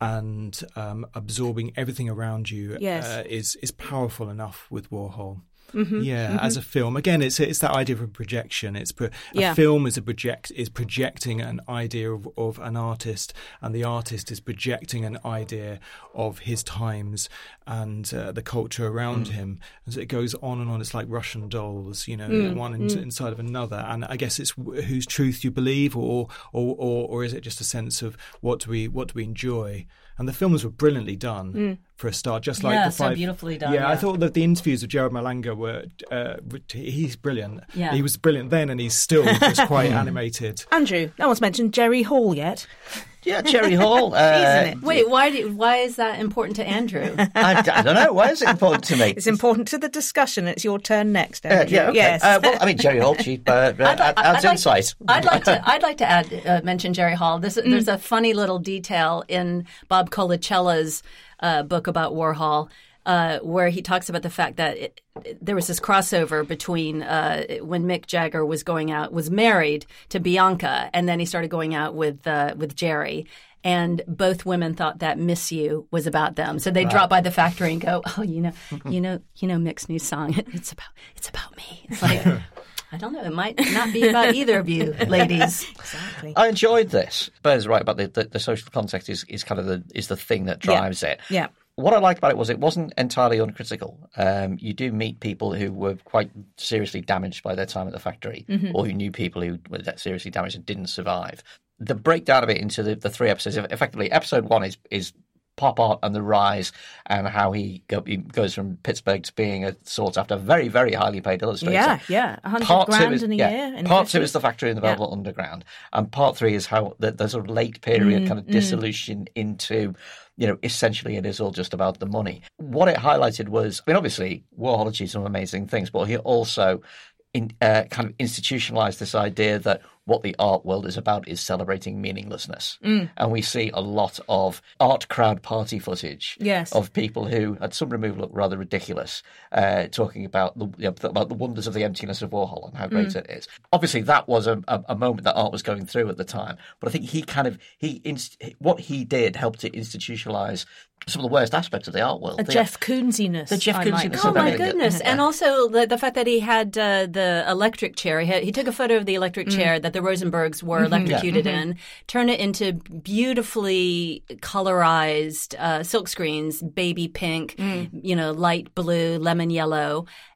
and um, absorbing everything around you Yes. uh, is is powerful enough with Warhol. Mhm, Yeah, mhm. as a film, again, it's it's that idea of a projection. It's pro- a Yeah. film is a project is projecting an idea of, of an artist, and the artist is projecting an idea of his times and uh, the culture around Mm. him. And so it goes on and on. It's like Russian dolls, you know, Mm, one in, mm. inside of another. And I guess it's wh- whose truth you believe, or or, or or is it just a sense of what do we what do we enjoy? And the films were brilliantly done. Mm. For a start, just like Yeah, the so five, beautifully done, Yeah, I yeah. thought that the interviews of Gerard Malanga were uh, he's brilliant. Yeah. He was brilliant then, and he's still just quite animated. Andrew, no one's mentioned Jerry Hall yet. Yeah, Jerry Hall. Uh, Isn't it? Wait, why do, why is that important to Andrew? I, I don't know. Why is it important to me? It's important to the discussion. It's your turn next, Uh, Andrew. yeah, okay. Yes. Uh, well, I mean, Jerry Hall, she uh, uh, I'd like- adds I'd like- insight. I'd like to. I'd like to add uh, mention Jerry Hall. This, Mm. There's a funny little detail in Bob Colacella's uh, book about Warhol, uh, where he talks about the fact that it, it, there was this crossover between uh, when Mick Jagger was going out, was married to Bianca, and then he started going out with uh, with Jerry. And both women thought that "Miss You" was about them, so they would Right. drop by the factory and go, "Oh, you know, you know, you know, Mick's new song. It's about, it's about me." It's like, I don't know. It might not be about either of you, ladies. Exactly. I enjoyed this. Bern's right about the, the, the social context is, is kind of the is the thing that drives it. Yeah. What I liked about it was it wasn't entirely uncritical. Um, you do meet people who were quite seriously damaged by their time at the factory, Mhm. or who knew people who were that seriously damaged and didn't survive. The breakdown of it into the, the three episodes, effectively, episode one is is pop art and the rise, and how he, go, he goes from Pittsburgh to being a sought after, very, very highly paid illustrator. Yeah, yeah. A hundred Part two grand is- in a yeah. year. in Part the two fifties. is the factory in the Yeah. Velvet Underground, and part three is how the, the sort of late period Mm, kind of mm. dissolution into, you know, essentially it is all just about the money. What it highlighted was, I mean, obviously Warhol achieved some amazing things, but he also in, uh, kind of institutionalized this idea that what the art world is about is celebrating meaninglessness. Mm. And we see a lot of art crowd party footage Yes. of people who, at some remove, look rather ridiculous, uh, talking about the, you know, about the wonders of the emptiness of Warhol and how great Mm. it is. Obviously, that was a, a, a moment that art was going through at the time. But I think he kind of, he inst- what he did helped to institutionalize some of the worst aspects of the art world. A The- Jeff Koonsiness. The Jeff I might Koonsiness Oh of my everything. goodness! Yeah. And also the, the fact that he had uh, the electric chair. He, had, he took a photo of the electric Mm. chair that the Rosenbergs were Mhm. electrocuted Yeah. in, turned it into beautifully colorized uh, silk screens, baby pink, Mm. you know, light blue, lemon yellow.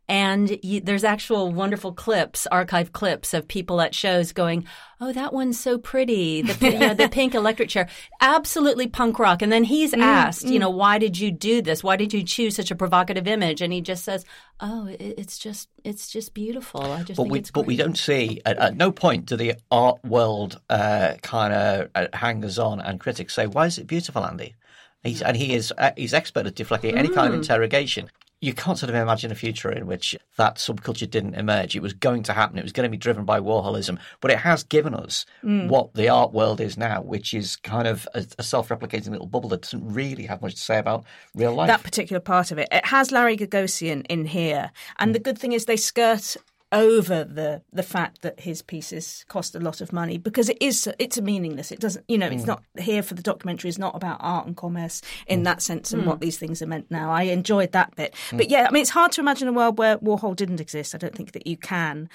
And you, there's actual wonderful clips, archive clips of people at shows going, oh, that one's so pretty, the, you know, the pink electric chair. Absolutely punk rock. And then he's Mm, asked, mm. you know, why did you do this? Why did you choose such a provocative image? And he just says, oh, it, it's just it's just beautiful. I just But think we, it's but great. we don't see, at, at no point do the art world uh, kind of uh, hangers-on and critics say, why is it beautiful, Andy? He's, and he is uh, he's expert at deflecting any kind of Mm. interrogation. You can't sort of imagine a future in which that subculture didn't emerge. It was going to happen. It was going to be driven by Warholism. But it has given us Mm. what the art world is now, which is kind of a, a self-replicating little bubble that doesn't really have much to say about real life. That particular part of it. It has Larry Gagosian in here. And the good thing is they skirt over the the fact that his pieces cost a lot of money, because it is it's a meaningless. It doesn't, you know, it's Mm. not here for the documentary. It's not about art and commerce in that sense and Mm. what these things are meant now. I enjoyed that bit. Mm. But yeah, I mean, it's hard to imagine a world where Warhol didn't exist. I don't think that you can.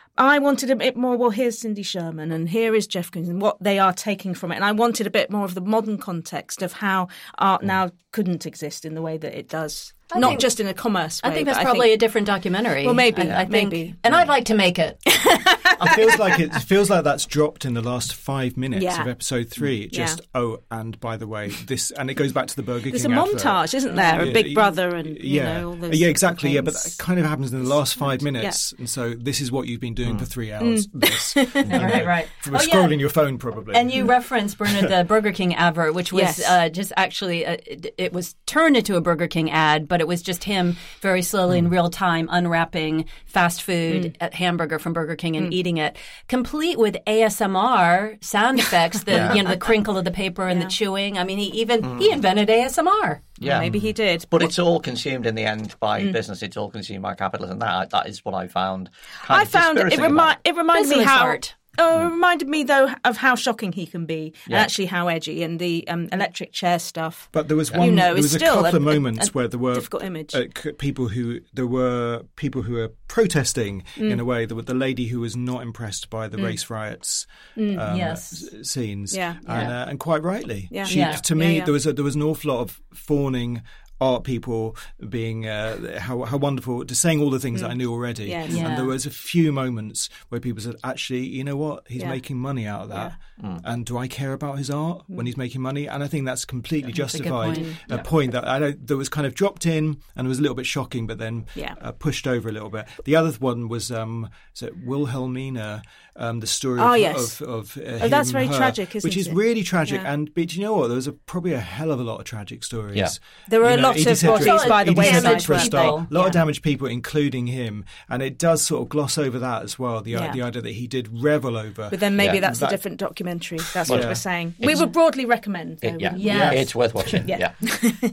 I wanted a bit more, well, here's Cindy Sherman and here is Jeff Koons and what they are taking from it. And I wanted a bit more of the modern context of how art now couldn't exist in the way that it does. I Not think- just in a commerce way. I think but that's probably think- a different documentary. Well, maybe, I, I think, maybe. And I'd like to make it. It feels like it, it feels like that's dropped in the last five minutes Yeah. of episode three. It Yeah. just oh, and by the way, this and it goes back to the Burger There's King a advert. montage, isn't there? Of Big Brother and, you yeah, know, all those yeah, exactly. Yeah, but things. that kind of happens in the last five Yeah. minutes, and so this is what you've been doing for three hours. Mm. This, you know, Right, right. From Oh, yeah. scrolling your phone, probably. And you referenced, Bernard, the Burger King advert, which was Yes. uh, just actually, uh, it, it was turned into a Burger King ad, but it was just him very slowly in real time unwrapping fast food Mm. at hamburger from Burger King and eating it, complete with A S M R sound effects, the Yeah. you know the crinkle of the paper and the chewing. I mean, he even he invented A S M R. Yeah. Maybe he did. But it's all consumed in the end by Mm. business. It's all consumed by capitalism. That that is what I found. Kind I of found it, dispiriting remi- about it reminded me Business how. art. Oh, it reminded me though of how shocking he can be, and Yeah. actually how edgy, and the um, electric chair stuff. But there was You one. know, there it's was a still couple a- of moments a- a where there were difficult image. uh, c- people who there were people who were protesting Mm. in a way. There was the lady who was not impressed by the Mm. race riots Mm. um, Yes. s- scenes, Yeah. and, Yeah. uh, and quite rightly. Yeah. She, Yeah. To me, Yeah, yeah. there was a, there was an awful lot of fawning art people being uh, how how wonderful, just saying all the things that I knew already. Mm. Yes. Yeah. And there was a few moments where people said, actually, you know what, he's Yeah. making money out of that. And do I care about his art when he's making money? And I think that's completely That's a good justified. point. A Yeah. point that I don't, that was kind of dropped in and was a little bit shocking, but then Yeah. uh, pushed over a little bit. The other one was um, so Wilhelmina, um, the story Oh, of, yes. of, of uh, Oh, that's him, very her, tragic, isn't which is it? really tragic. Yeah. And but you know what? There was a, probably a hell of a lot of tragic stories. Yeah. There were You a know, lot Edie of Sedgwick- bodies by the Edie wayside Sedgwick for a weren't start. they? A lot of Yeah. damaged people, including him, and it does sort of gloss over that as well. The Yeah. the idea that he did revel over. But then maybe Yeah. we that's That- a different documentary. That's Yeah. what we're saying. We It's- would broadly recommend, though. it. Yeah. Yes. It's worth watching. Yeah. yeah.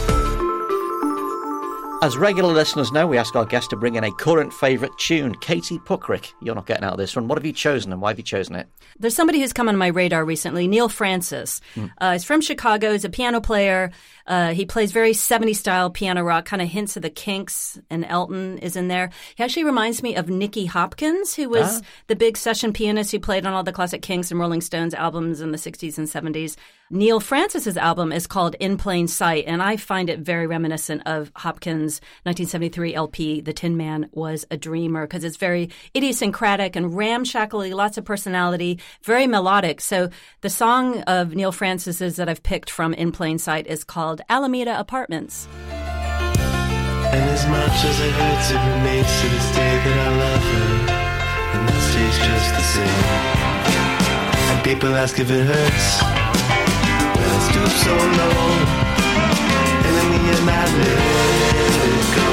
As regular listeners know, we ask our guests to bring in a current favourite tune. Katie Puckrick, you're not getting out of this one. What have you chosen and why have you chosen it? There's somebody who's come on my radar recently, Neil Francis. Uh, he's from Chicago. He's a piano player. Uh, he plays very seventies style piano rock, kind of hints of the Kinks, and Elton is in there. He actually reminds me of Nicky Hopkins, who was Ah. the big session pianist who played on all the classic Kinks and Rolling Stones albums in the sixties and seventies. Neil Francis's album is called In Plain Sight, and I find it very reminiscent of Hopkins' nineteen seventy-three L P, The Tin Man Was a Dreamer, because it's very idiosyncratic and ramshackly, lots of personality, very melodic. So the song of Neil Francis's that I've picked from In Plain Sight is called Alameda Apartments. And as much as it hurts, it remains to this day that I love her, and that stays just the same. And people ask if it hurts, well, I stoop so low, and in the end I let it go.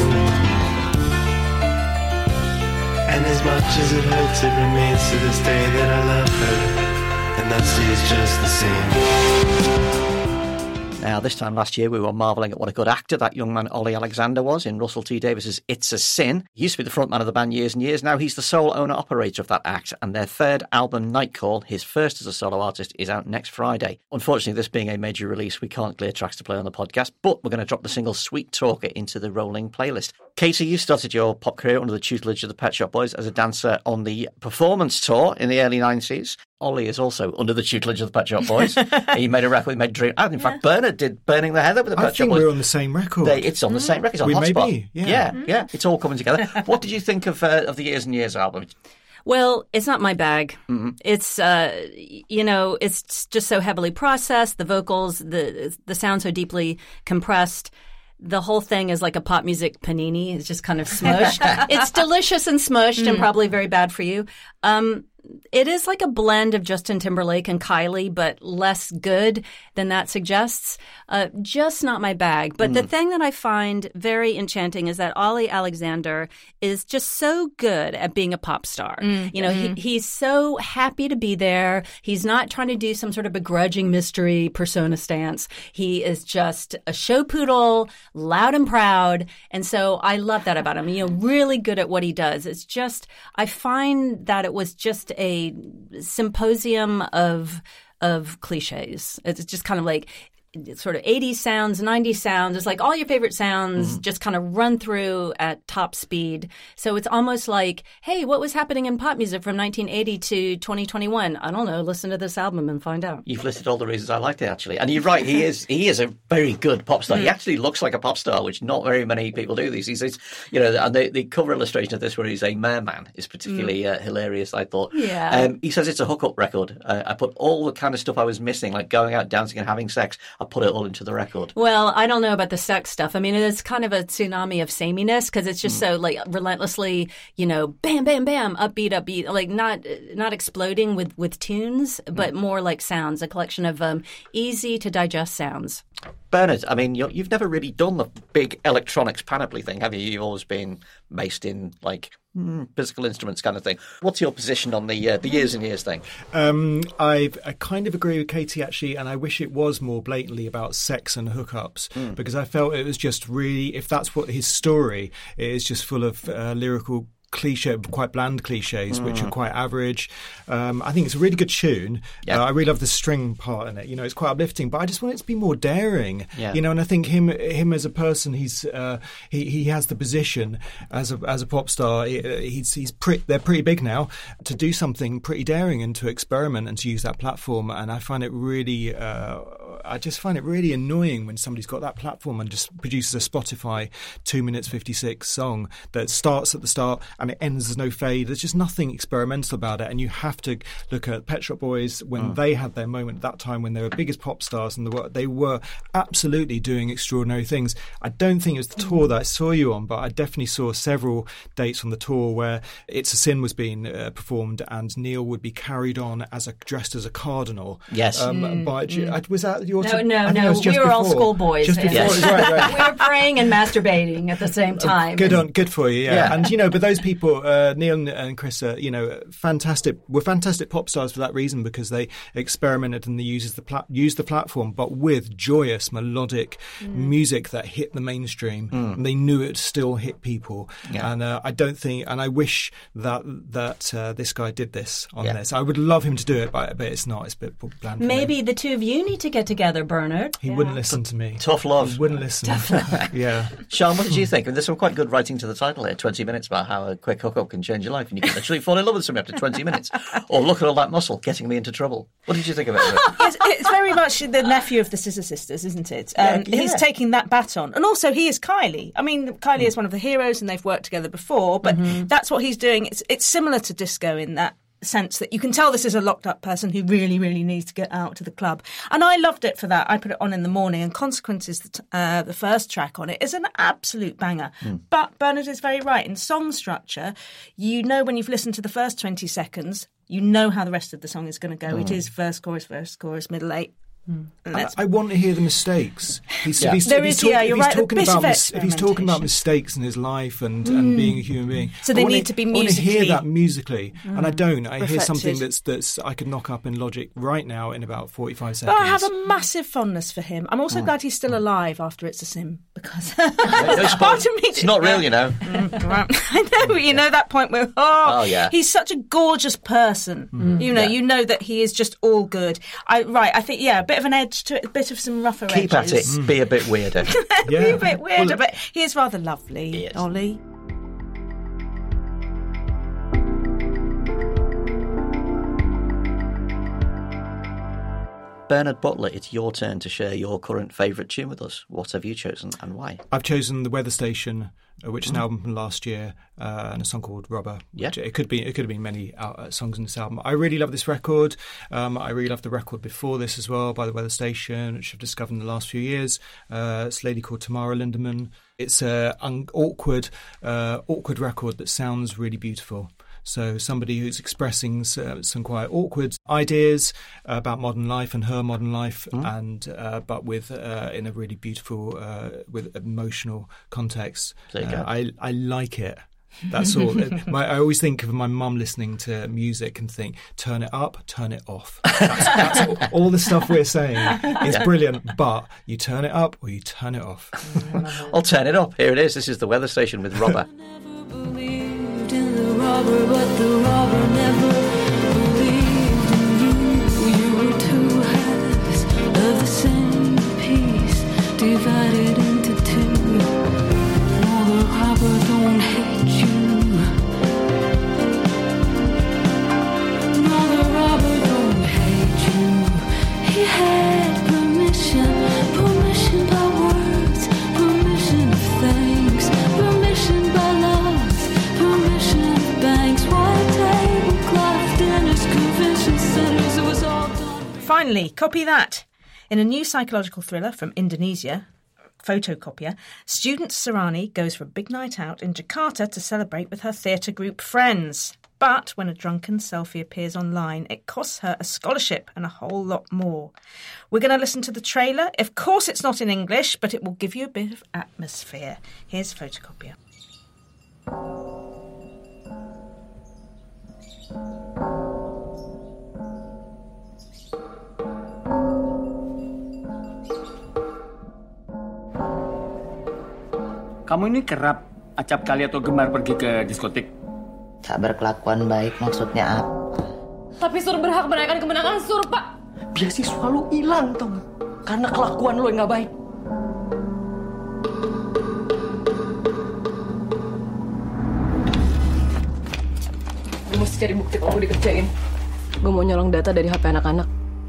And as much as it hurts, it remains to this day that I love her, and that stays just the same. Now, this time last year, we were marvelling at what a good actor that young man Ollie Alexander was in Russell T Davies's It's a Sin. He used to be the frontman of the band years and years. Now he's the sole owner-operator of that act, and their third album, Nightcall, his first as a solo artist, is out next Friday. Unfortunately, this being a major release, we can't clear tracks to play on the podcast, but we're going to drop the single Sweet Talker into the rolling playlist. Katie, you started your pop career under the tutelage of the Pet Shop Boys as a dancer on the Performance Tour in the early nineties. Ollie is also under the tutelage of the Pet Shop Boys. He made a record, he made Dream. And in fact, Bernard did Burning the Heather with the Pet I Shop think Boys. we're on the same record. They, it's on the same record. It's on We may Hotspot. be, yeah. yeah, yeah. It's all coming together. What did you think of uh, of the Years and Years album? Well, it's not my bag. Mm-hmm. It's, uh, you know, it's just so heavily processed. The vocals, the the sound so deeply compressed. The whole thing is like a pop music panini. It's just kind of smushed. It's delicious and smushed mm. and probably very bad for you. Um, it is like a blend of Justin Timberlake and Kylie, but less good than that suggests. Uh, just not my bag. But mm. the thing that I find very enchanting is that Ollie Alexander is just so good at being a pop star. Mm. You know, mm. he, he's so happy to be there. He's not trying to do some sort of begrudging mystery persona stance. He is just a show poodle, loud and proud. And so I love that about him. You know, really good at what he does. It's just, I find that it was just a symposium of of cliches. It's just kind of like sort of eighties sounds, nineties sounds. It's like all your favorite sounds mm-hmm. just kind of run through at top speed. So it's almost like, hey, what was happening in pop music from nineteen eighty to twenty twenty-one? I don't know. Listen to this album and find out. You've listed all the reasons I liked it, actually. And you're right. He is he is a very good pop star. Mm. He actually looks like a pop star, which not very many people do these days. You know, and the, the cover illustration of this where he's a merman is particularly mm. uh, hilarious, I thought. Yeah. Um, he says it's a hookup record. Uh, I put all the kind of stuff I was missing, like going out dancing and having sex. I put it all into the record. Well, I don't know about the sex stuff. I mean, it's kind of a tsunami of sameness because it's just mm. so like relentlessly, you know, bam, bam, bam, upbeat, upbeat, like not not exploding with, with tunes, but mm. more like sounds, a collection of um, easy to digest sounds. Bernard, I mean, you're, you've never really done the big electronics panoply thing, have you? You've always been maced in like mm, physical instruments kind of thing. What's your position on the uh, the years and years thing? Um, I I kind of agree with Katie, actually, and I wish it was more blatantly about sex and hookups mm. because I felt it was just really, if that's what his story is, just full of uh, lyrical cliche, quite bland cliches, mm. which are quite average. Um, I think it's a really good tune. Yep. Uh, I really love the string part in it. You know, it's quite uplifting, but I just want it to be more daring. Yeah. You know, and I think him him as a person, he's uh, he he has the position as a as a pop star. He, he's he's pretty, they're pretty big now to do something pretty daring and to experiment and to use that platform. And I find it really, uh, I just find it really annoying when somebody's got that platform and just produces a Spotify two minutes fifty-six song that starts at the start and it ends, there's no fade. There's just nothing experimental about it. And you have to look at Pet Shop Boys when mm. they had their moment at that time when they were biggest pop stars in the world. They were absolutely doing extraordinary things. I don't think it was the tour that I saw you on, but I definitely saw several dates on the tour where It's a Sin was being uh, performed and Neil would be carried on as a dressed as a cardinal. Yes. Um, mm, by, mm. Was that your No, t- no, no. We were before. all schoolboys. Just before. Yes. Right, right. We were praying and masturbating at the same time. Good on, good for you, yeah. yeah. And, you know, but those people, uh, Neil and Chris, are, you know, fantastic, were fantastic pop stars for that reason because they experimented and they used the, pla- used the platform, but with joyous, melodic mm. music that hit the mainstream. Mm. And they knew it still hit people. Yeah. And uh, I don't think, and I wish that that uh, this guy did this on yeah. this. I would love him to do it, but, but it's not. It's a bit bland. Maybe the two of you need to get together, Bernard. He yeah. wouldn't listen to me. Tough love. He wouldn't listen. Yeah. Sean, what did you think? I mean, there's some quite good writing to the title here, twenty minutes about how a quick hookup can change your life and you can literally fall in love with somebody after twenty minutes. Or look at all that muscle getting me into trouble. What did you think about it? Yes, it's very much the nephew of the Scissor Sisters, isn't it? Um, yeah, yeah. He's taking that baton. And also he is Kylie. I mean, Kylie mm. is one of the heroes and they've worked together before, but mm-hmm. that's what he's doing. It's, it's similar to disco in that sense that you can tell this is a locked up person who really, really needs to get out to the club. And I loved it for that. I put it on in the morning, and Consequences, the, t- uh, the first track on it, is an absolute banger. Mm. But Bernard is very right. In song structure, you know when you've listened to the first twenty seconds, you know how the rest of the song is going to go. Mm. It is verse, chorus, verse, chorus, middle eight. Mm. I, I want to hear the mistakes. He's, yeah. if he's, there if he's is, talk, yeah, you're if he's right. Talking about mis- if he's talking about experimentation. mistakes in his life and, mm. and being a human being, so they I wanna, need to be I want to musically. hear that musically, mm. and I don't. I reflected. hear something that's that's I could knock up in Logic right now in about forty-five seconds. But I have a massive fondness for him. I'm also mm. glad he's still alive after It's a Sin because no, no part of me. It's not real, you know. I know. You know that point where oh, oh yeah, he's such a gorgeous person. Mm. You know, yeah. you know that he is just all good. I right. I think yeah, a bit of an edge to it, a bit of some rougher Keep edges. at it. Mm. Be a bit weirder. Be yeah. a bit weirder, well, but he is rather lovely, he is. Ollie. Bernard Butler, it's your turn to share your current favourite tune with us. What have you chosen and why? I've chosen The Weather Station, uh, which is an album from last year, uh, and a song called Rubber. Yeah. Which it could be. It could have been many uh, songs in this album. I really love this record. Um, I really love the record before this as well, by The Weather Station, which I've discovered in the last few years. Uh, it's a lady called Tamara Lindemann. It's a un- awkward, uh, awkward record that sounds really beautiful. So somebody who's expressing uh, some quite awkward ideas about modern life and her modern life, mm. and uh, but with uh, in a really beautiful, uh, with emotional context. There you uh, go. I I like it. That's all. my, I always think of my mum listening to music and think, turn it up, turn it off. That's, that's all, all the stuff we're saying is Yeah. brilliant, but you turn it up or you turn it off. I'll turn it up. Here it is. This is The Weather Station with Rubber. Robber, but the robber never believed in you. You were two halves of the same piece, divided into two. No, the robber don't hate you. No, the robber don't hate you. He had permission, permission by words, permission of thanks, permission by love, permission. Banks, white tablecloth, dinners, convention centers, it was all done. Finally, copy that. In a new psychological thriller from Indonesia, Photocopier, student Sarani goes for a big night out in Jakarta to celebrate with her theatre group friends. But when a drunken selfie appears online, it costs her a scholarship and a whole lot more. We're going to listen to the trailer. Of course, it's not in English, but it will give you a bit of atmosphere. Here's Photocopier. Kamu ini kerap acap kali atau gemar pergi ke diskotik? Tak berkelakuan baik maksudnya apa? Tapi Sur berhak merayakan kemenangan Sur, Pak. Beasiswa lu hilang, tau gak? Karena kelakuan lu yang gak baik. Gue mesti cari bukti kalau gue dikerjain. Gue mau nyolong data dari H P anak-anak.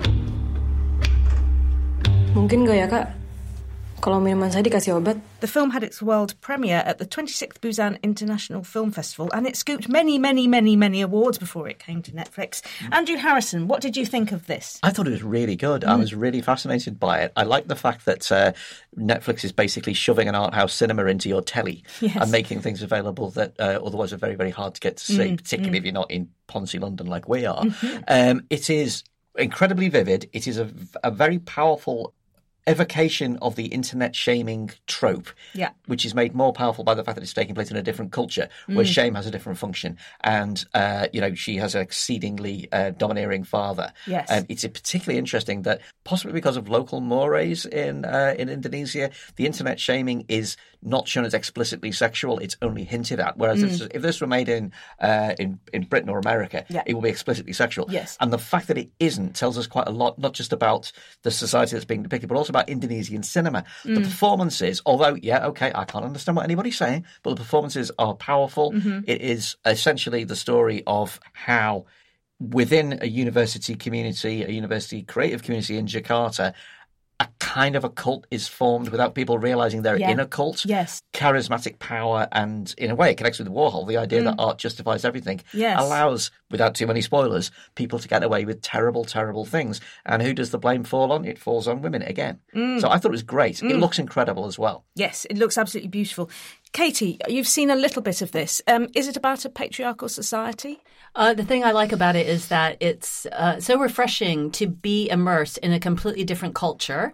Mungkin gak ya, Kak? Kalau minuman saya dikasih obat. The film had its world premiere at the twenty-sixth Busan International Film Festival, and it scooped many, many, many, many awards before it came to Netflix. Mm. Andrew Harrison, what did you think of this? I thought it was really good. Mm. I was really fascinated by it. I like the fact that uh, Netflix is basically shoving an art house cinema into your telly, yes, and making things available that uh, otherwise are very, very hard to get to see, mm. particularly mm. if you're not in Ponzi London like we are. Mm-hmm. Um, it is incredibly vivid. It is a, a very powerful evocation of the internet shaming trope, yeah, which is made more powerful by the fact that it's taking place in a different culture, where mm. shame has a different function, and uh, you know, she has an exceedingly uh, domineering father. Yes, and it's particularly interesting that possibly because of local mores in uh, in Indonesia, the internet shaming is not shown as explicitly sexual; it's only hinted at. Whereas mm. if, if this were made in uh, in in Britain or America, yeah, it would be explicitly sexual. Yes, and the fact that it isn't tells us quite a lot, not just about the society that's being depicted, but also about Indonesian cinema. Mm. The performances, although, yeah, okay, I can't understand what anybody's saying, but the performances are powerful. Mm-hmm. It is essentially the story of how within a university community, a university creative community in Jakarta, a kind of a cult is formed without people realising they're yeah. in a cult. Yes. Charismatic power, and in a way it connects with Warhol, the idea mm. that art justifies everything, yes. allows, without too many spoilers, people to get away with terrible, terrible things. And who does the blame fall on? It falls on women again. Mm. So I thought it was great. Mm. It looks incredible as well. Yes, it looks absolutely beautiful. Katie, you've seen a little bit of this. Um, is it about a patriarchal society? Uh, the thing I like about it is that it's uh, so refreshing to be immersed in a completely different culture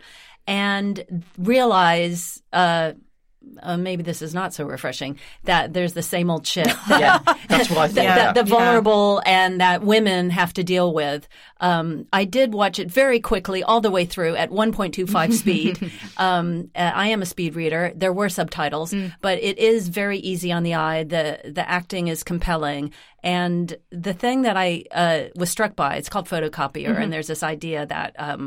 and realize uh, uh, maybe this is not so refreshing, that there's the same old shit. That, yeah, that's what I think. That, yeah. that the vulnerable yeah. and that women have to deal with. Um, I did watch it very quickly all the way through at one point two five speed. um, uh, I am a speed reader. There were subtitles, mm. but it is very easy on the eye. The the acting is compelling. And the thing that I uh, was struck by, it's called Photocopier, mm-hmm. and there's this idea that, um,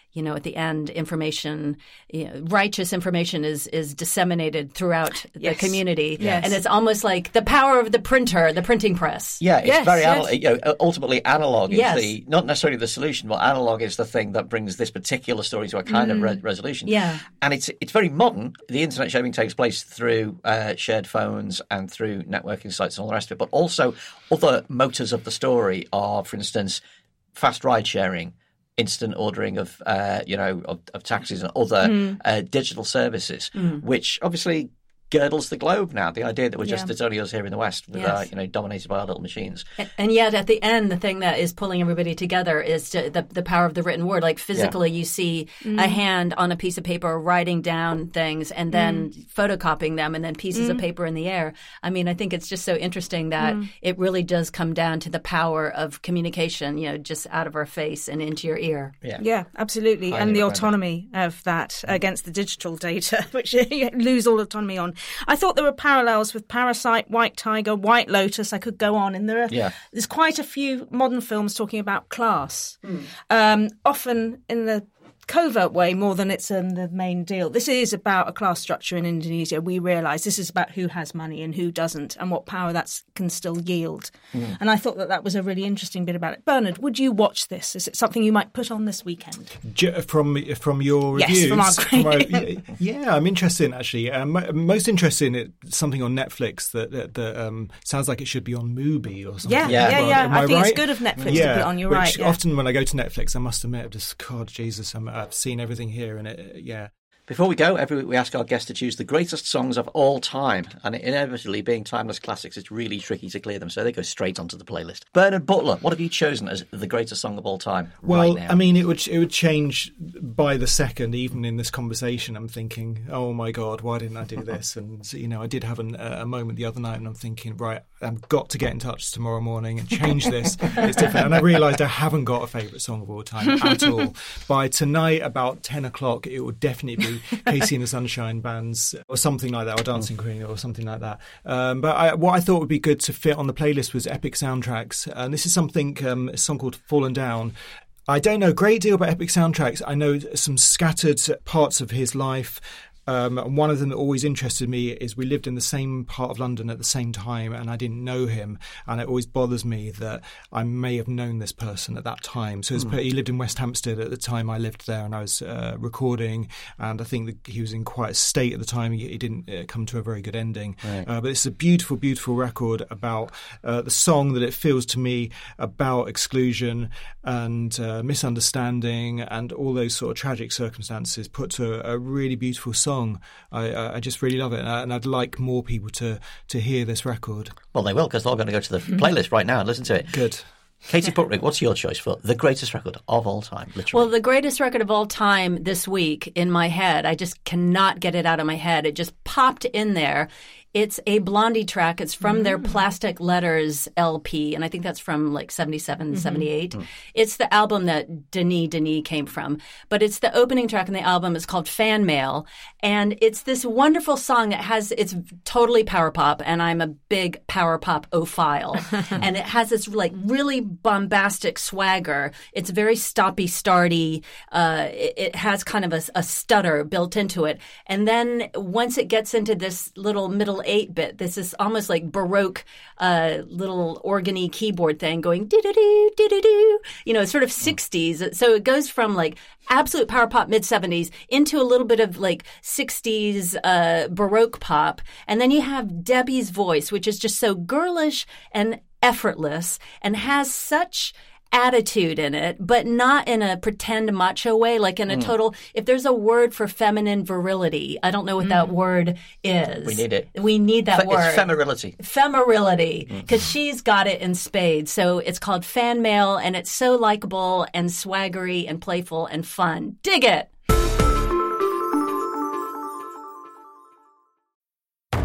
you know, at the end, information, you know, righteous information is is disseminated throughout Yes. the community. Yes. And it's almost like the power of the printer, the printing press. Yeah, it's Yes, very yes. analog. You know, ultimately, analog is Yes. the not necessarily the solution, but analog is the thing that brings this particular story to a kind of Mm. re- resolution. Yeah. and it's it's very modern. The internet shaming takes place through uh, shared phones and through networking sites and all the rest of it. But also, other motors of the story are, for instance, fast ride sharing, instant ordering of uh, you know of, of taxis and other Mm. uh, digital services, Mm. which obviously girdles the globe now. The idea that we're just Yeah. it's only us here in the West, with Yes. uh, you know dominated by our little machines. And, and yet, at the end, the thing that is pulling everybody together is to, the the power of the written word. Like physically, you see Mm. a hand on a piece of paper writing down things, and then photocopying them, and then pieces of Mm. paper in the air. I mean, I think it's just so interesting that Mm. it really does come down to the power of communication. You know, just out of our face and into your ear. Yeah, Yeah, absolutely. Highly and the recommended. autonomy of that against the digital data, which you lose all autonomy on. I thought there were parallels with Parasite, White Tiger, White Lotus. I could go on. And there are Yeah. there's quite a few modern films talking about class, um, often in the covert way more than it's in the main deal. This is about a class structure in Indonesia. We realise this is about who has money and who doesn't and what power that can still yield. Mm. And I thought that that was a really interesting bit about it. Bernard, would you watch this? Is it something you might put on this weekend? J- From from your Yes, reviews, from our from great- our- yeah, I'm interested in actually. Um, I'm most interested in it, something on Netflix that that, that um, sounds like it should be on Mubi or something. Yeah, yeah, Well, yeah. am I think it's right? good of Netflix to yeah, put it on, you're which right, yeah. often when I go to Netflix, I must admit, just God, Jesus, I'm, I've seen everything here, and it, yeah. Before we go, every week we ask our guests to choose the greatest songs of all time. And inevitably, being timeless classics, it's really tricky to clear them, so they go straight onto the playlist. Bernard Butler, what have you chosen as the greatest song of all time Well, right now? I mean, it would it would change by the second. Even in this conversation, I'm thinking, "Oh my God, why didn't I do this?" And you know, I did have an, a moment the other night, and I'm thinking, "Right, I've got to get in touch tomorrow morning and change this." It's different, and I realised I haven't got a favourite song of all time at all. By tonight, about ten o'clock, it would definitely be Casey and the Sunshine Bands or something like that, or Dancing Queen or something like that. Um, but I, what I thought would be good to fit on the playlist was epic soundtracks, and this is something um, a song called "Fallen Down." I don't know a great deal about epic soundtracks. I know some scattered parts of his life. Um, and one of them that always interested me is we lived in the same part of London at the same time, and I didn't know him. And it always bothers me that I may have known this person at that time. So Mm. he lived in West Hampstead at the time I lived there, and I was uh, recording. And I think that he was in quite a state at the time. He, he didn't uh, come to a very good ending. Right. Uh, but it's a beautiful, beautiful record about uh, the song that it feels to me about exclusion and uh, misunderstanding and all those sort of tragic circumstances put to a, a really beautiful song. I, I I just really love it, and, I, and I'd like more people to, to hear this record. Well, they will, because they're all going to go to the playlist right now and listen to it. Good. Katie Putrick, what's your choice for the greatest record of all time, literally? Well, the greatest record of all time this week in my head, I just cannot get it out of my head. It just popped in there. It's a Blondie track. It's from their Plastic Letters L P, and I think that's from like seventy-seven, seventy-eight. Mm. It's the album that Denis Denis came from, but it's the opening track in the album. It's called Fan Mail, and it's this wonderful song that has, it's totally power pop, and I'm a big power pop ophile, and it has this like really bombastic swagger. It's very stoppy, starty. Uh, it, it has kind of a, a stutter built into it, and then once it gets into this little middle eight bit, this is almost like Baroque uh, little organy keyboard thing going doo-doo-doo, doo-doo-doo, you know, sort of sixties. So it goes from like absolute power pop mid seventies into a little bit of like sixties uh, Baroque pop. And then you have Debbie's voice, which is just so girlish and effortless and has such attitude in it, but not in a pretend macho way, like in a Mm. total, if there's a word for feminine virility, I don't know what that word is. We need it. We need that Fe- word. It's femirility. Femirility, because she's got it in spades. So it's called Fan Mail, and it's so likable and swaggery and playful and fun. Dig it!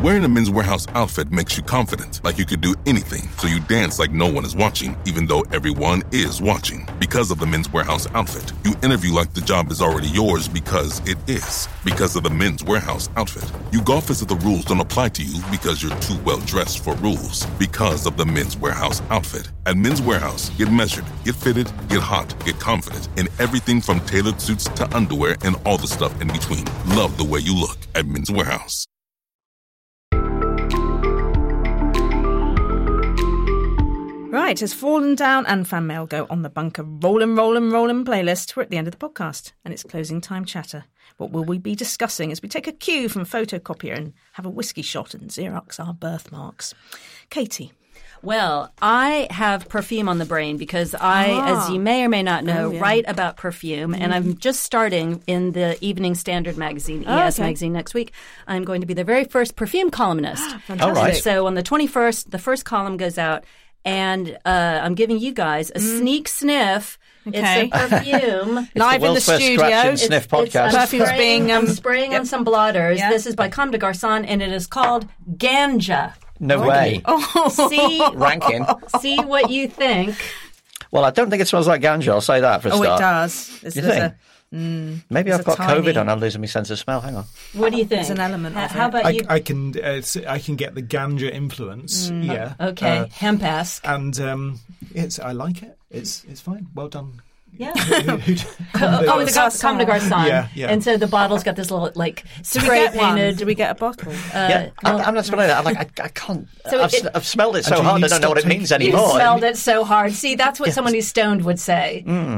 Wearing a Men's Warehouse outfit makes you confident, like you could do anything, so you dance like no one is watching, even though everyone is watching. Because of the Men's Warehouse outfit, you interview like the job is already yours because it is. Because of the Men's Warehouse outfit, you golf as if the rules don't apply to you because you're too well dressed for rules. Because of the Men's Warehouse outfit. At Men's Warehouse, get measured, get fitted, get hot, get confident in everything from tailored suits to underwear and all the stuff in between. Love the way you look at Men's Warehouse. Right, as Fallen Down and Fan Mail go on the Bunker Rollin', Rollin', Rollin' playlist, we're at the end of the podcast and it's closing time chatter. What will we be discussing as we take a cue from Photocopier and have a whiskey shot and Xerox our birthmarks? Katie. Well, I have perfume on the brain because I, Ah. as you may or may not know, Oh, yeah. write about perfume. Mhm. And I'm just starting in the Evening Standard magazine, E Oh, S okay. magazine next week. I'm going to be the very first perfume columnist. Fantastic. All right. So on the twenty-first, the first column goes out. And uh, I'm giving you guys a sneak sniff. Okay. It's a perfume. It's Live the in the world's first studio. scratch and sniff podcast. I'm Perfume's spraying, being, um, I'm spraying yep. on some blotters. Yeah. This is by Comme des Garçons, and it is called Ganja. No way. See, Ranking. see what you think. Well, I don't think it smells like ganja. I'll say that for a Oh, start. it does. There's, You there's think? a, mm, Maybe there's I've a got tiny- COVID and I'm losing my sense of smell. Hang on. What do you think? There's an element How, of how it. about I, you? I can uh, s- I can get the ganja influence. Mm. Yeah. Okay. Uh, Hemp-esque. And um, it's I like it. It's it's fine. Well done. Yeah. Who- who- Oh, Comme the des Comme Garçons. Comme des Garçons. Yeah, yeah. And so the bottle's got this little, like, Do we spray get one? painted. Do we get a bottle? Uh, yeah, I'm, well, I'm not smelling it. I'm like, I, I can't. So I've, it- s- I've smelled it so Actually, you hard, I need don't to know what it stop means taking- You anymore. smelled it so hard. See, that's what someone who's stoned would say.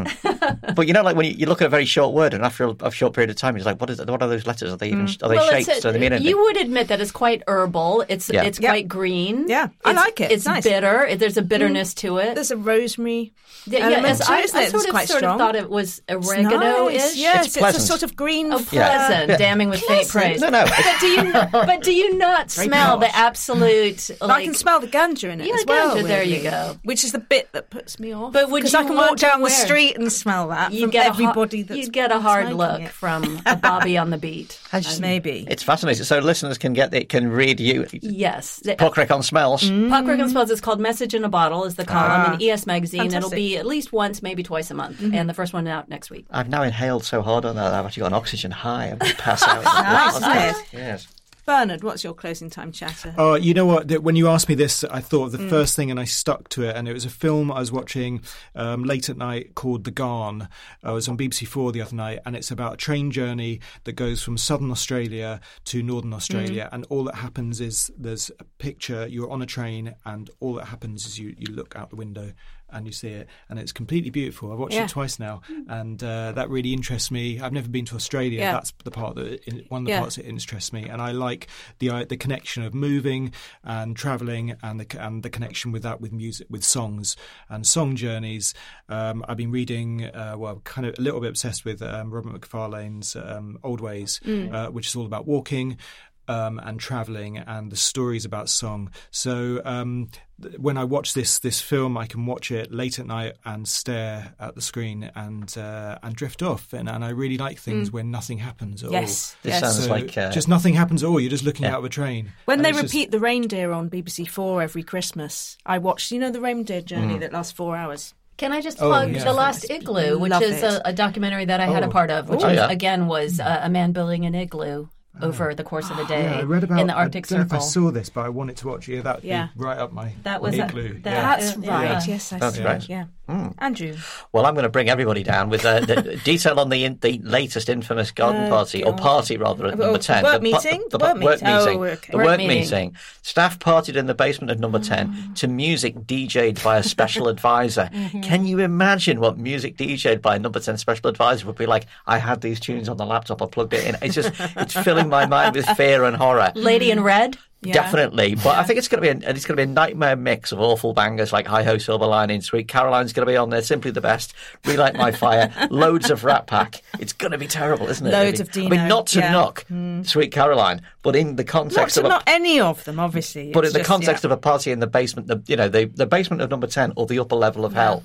Mm. But you know, like when you, you look at a very short word, and after a, a short period of time, you're like, what is it? What are those letters? Are they even? Are they Well, shapes? it's a- Do they mean anything? you would admit that it's quite herbal. It's Yeah. it's Yep. quite green. Yeah, I It's- like it. It's It's nice. bitter. It- There's a bitterness to it. There's a rosemary Yeah, yeah, element as to I, it, isn't I it? sort It's of quite sort strong. of thought it was It's oregano-ish. nice. Yes, It's it's, a pleasant. sort of green. Oh, pleasant, Yeah. damning with faint praise. No, no. But do you but do you not Very smell the posh. absolute? But Like, I can smell the ganja in it Yeah, as well. ganja, there you weirdly, go. Which is the bit that puts me off. But would because you I can want walk to down the wear- street and smell that you from get everybody a hard, that's you get a hard smoking look it. from a Bobby on the beat. I just- Maybe. It's fascinating. So listeners can get it, can read you. Yes. Puckrick on smells. Mm. Puckrick and Smells is called Message in a Bottle is the column Ah. in E S Magazine. It'll Fantastic. be at least once, maybe twice a month. And the first one out next week. I've now inhaled so hard on that, I've actually got an oxygen high. I'm going to pass out. Nice, nice. Yes. Bernard, what's your closing time chatter? Oh, you know what? That When you asked me this, I thought of the Mm. first thing, and I stuck to it. And it was a film I was watching um, late at night called The Garn. I was on B B C Four the other night, and it's about a train journey that goes from southern Australia to northern Australia. And all that happens is there's a picture. You're on a train, and all that happens is you you look out the window and you see it, and it's completely beautiful. I've watched Yeah. it twice now, and uh, that really interests me. I've never been to Australia. Yeah. That's the part that one of the Yeah. parts that interests me, and I like the uh, the connection of moving and traveling, and the and the connection with that with music, with songs and song journeys. Um, I've been reading, uh, well, kind of a little bit obsessed with um, Robert McFarlane's um, Old Ways, Mm. uh, which is all about walking. Um, and travelling and the stories about song. So um, th- when I watch this this film, I can watch it late at night and stare at the screen and uh, and drift off. And, and I really like things Mm. when nothing happens at Yes, all. This yes. sounds So like. Uh, just nothing happens at all. You're just looking Yeah. out of a train. When And they it's just- repeat The Reindeer on B B C Four every Christmas, I watch, you know, the reindeer journey Mm. that lasts four hours. Can I just Oh, plug yeah. The Last Igloo, which Love is it. a, a documentary that I had a Oh. part of, which Oh, was, yeah. again was uh, a man building an igloo over the course of a day Yeah, I read about. in the Arctic I don't know Circle. if I saw this, but I wanted to watch it. Yeah, that'd Yeah. be right up my That was a- igloo. that- yeah. That's yeah. right. Yeah. Yes, I That's see. right. Yeah. Mm. Andrew. Well, I'm going to bring everybody down with uh, the detail on the in, the latest infamous garden Oh, party, or God. party rather, at Oh, number the ten. work pu- meeting? The, The work work meeting. Oh, meeting. okay. The Work work meeting. meeting. Staff partied in the basement of number ten to music D J'd by a special advisor. Can you imagine what music D J'd by a number ten special advisor would be like? I had these tunes on the laptop, I plugged it in. It's just, it's filling my mind with fear and horror. Lady in Red. Yeah. Definitely, but I think it's going to be a, it's going to be a nightmare mix of awful bangers like Hi Ho Silver Lining, Sweet Caroline's going to be on there, Simply the Best, Relight My Fire, loads of Rat Pack. It's going to be terrible, isn't it? Loads really? of Dino, I mean, not to yeah. knock Mm. Sweet Caroline, but in the Not, context to, of a, not any of them, obviously. but It's in the just, context yeah. of a party in the basement, the you know the the basement of number ten or the upper level of hell.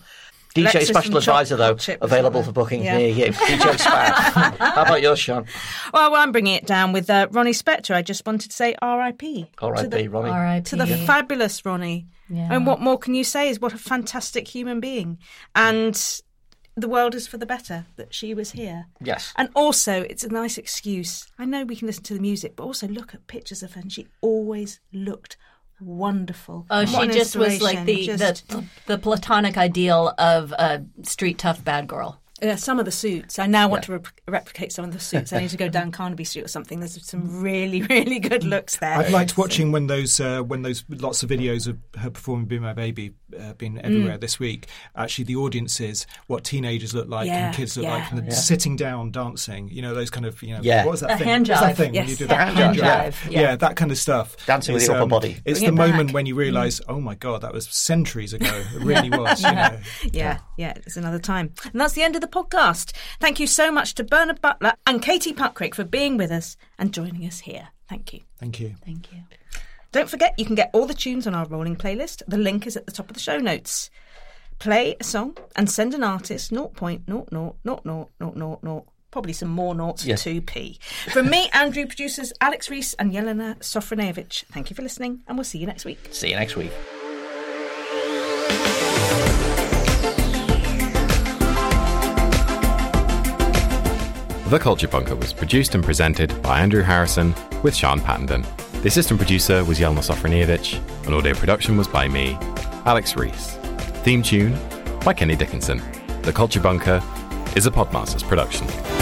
D J Lexus Special and Chop- Advisor, though, Chip, available for booking Yeah. near you. D J Spad. How about yours, Sean? Well, well, I'm bringing it down with uh, Ronnie Spector. I just wanted to say R I P. R I P, To the- Ronnie. R I P. To the fabulous Ronnie. Yeah. And what more can you say is what a fantastic human being. And the world is for the better that she was here. Yes. And also, it's a nice excuse. I know we can listen to the music, but also look at pictures of her, and she always looked wonderful. Oh, What she an just was like inspiration. the, Just- the the platonic ideal of a street tough bad girl. Yeah, some of the suits. I now want to rep- replicate some of the suits. I need to go down Carnaby Street or something. There's some really, really good looks there. I've liked watching when those uh, when those lots of videos of her performing "Be My Baby" uh, been everywhere Mm. this week. Actually, the audiences, what teenagers look like Yeah, and kids look yeah. like, and the Yeah. sitting down dancing. You know, those kind of you know Yeah. what was that A thing? hand What's that jive. thing when Yes. you do Yeah, that hand jive, Yeah. yeah. that kind of stuff. Dancing with It's, your upper um, body. It's Bring the it moment back. when you realise, oh my god, that was centuries ago. It really was. You know. Yeah, yeah, it's another time. And that's the end of the podcast. Thank you so much to Bernard Butler and Katie Puckrick for being with us and joining us here. Thank you. Thank you. Thank you. Don't forget, you can get all the tunes on our rolling playlist. The link is at the top of the show notes. Play a song and send an artist zero point zero zero zero zero zero zero zero. Probably some more noughts Yeah. and two p. From me, Andrew, producers Alex Reese and Yelena Sofronevich, thank you for listening, and we'll see you next week. See you next week. The Culture Bunker was produced and presented by Andrew Harrison with Sean Pattenden. The assistant producer was Yelena Sofronievich, and audio production was by me, Alex Reese. Theme tune by Kenny Dickinson. The Culture Bunker is a Podmasters production.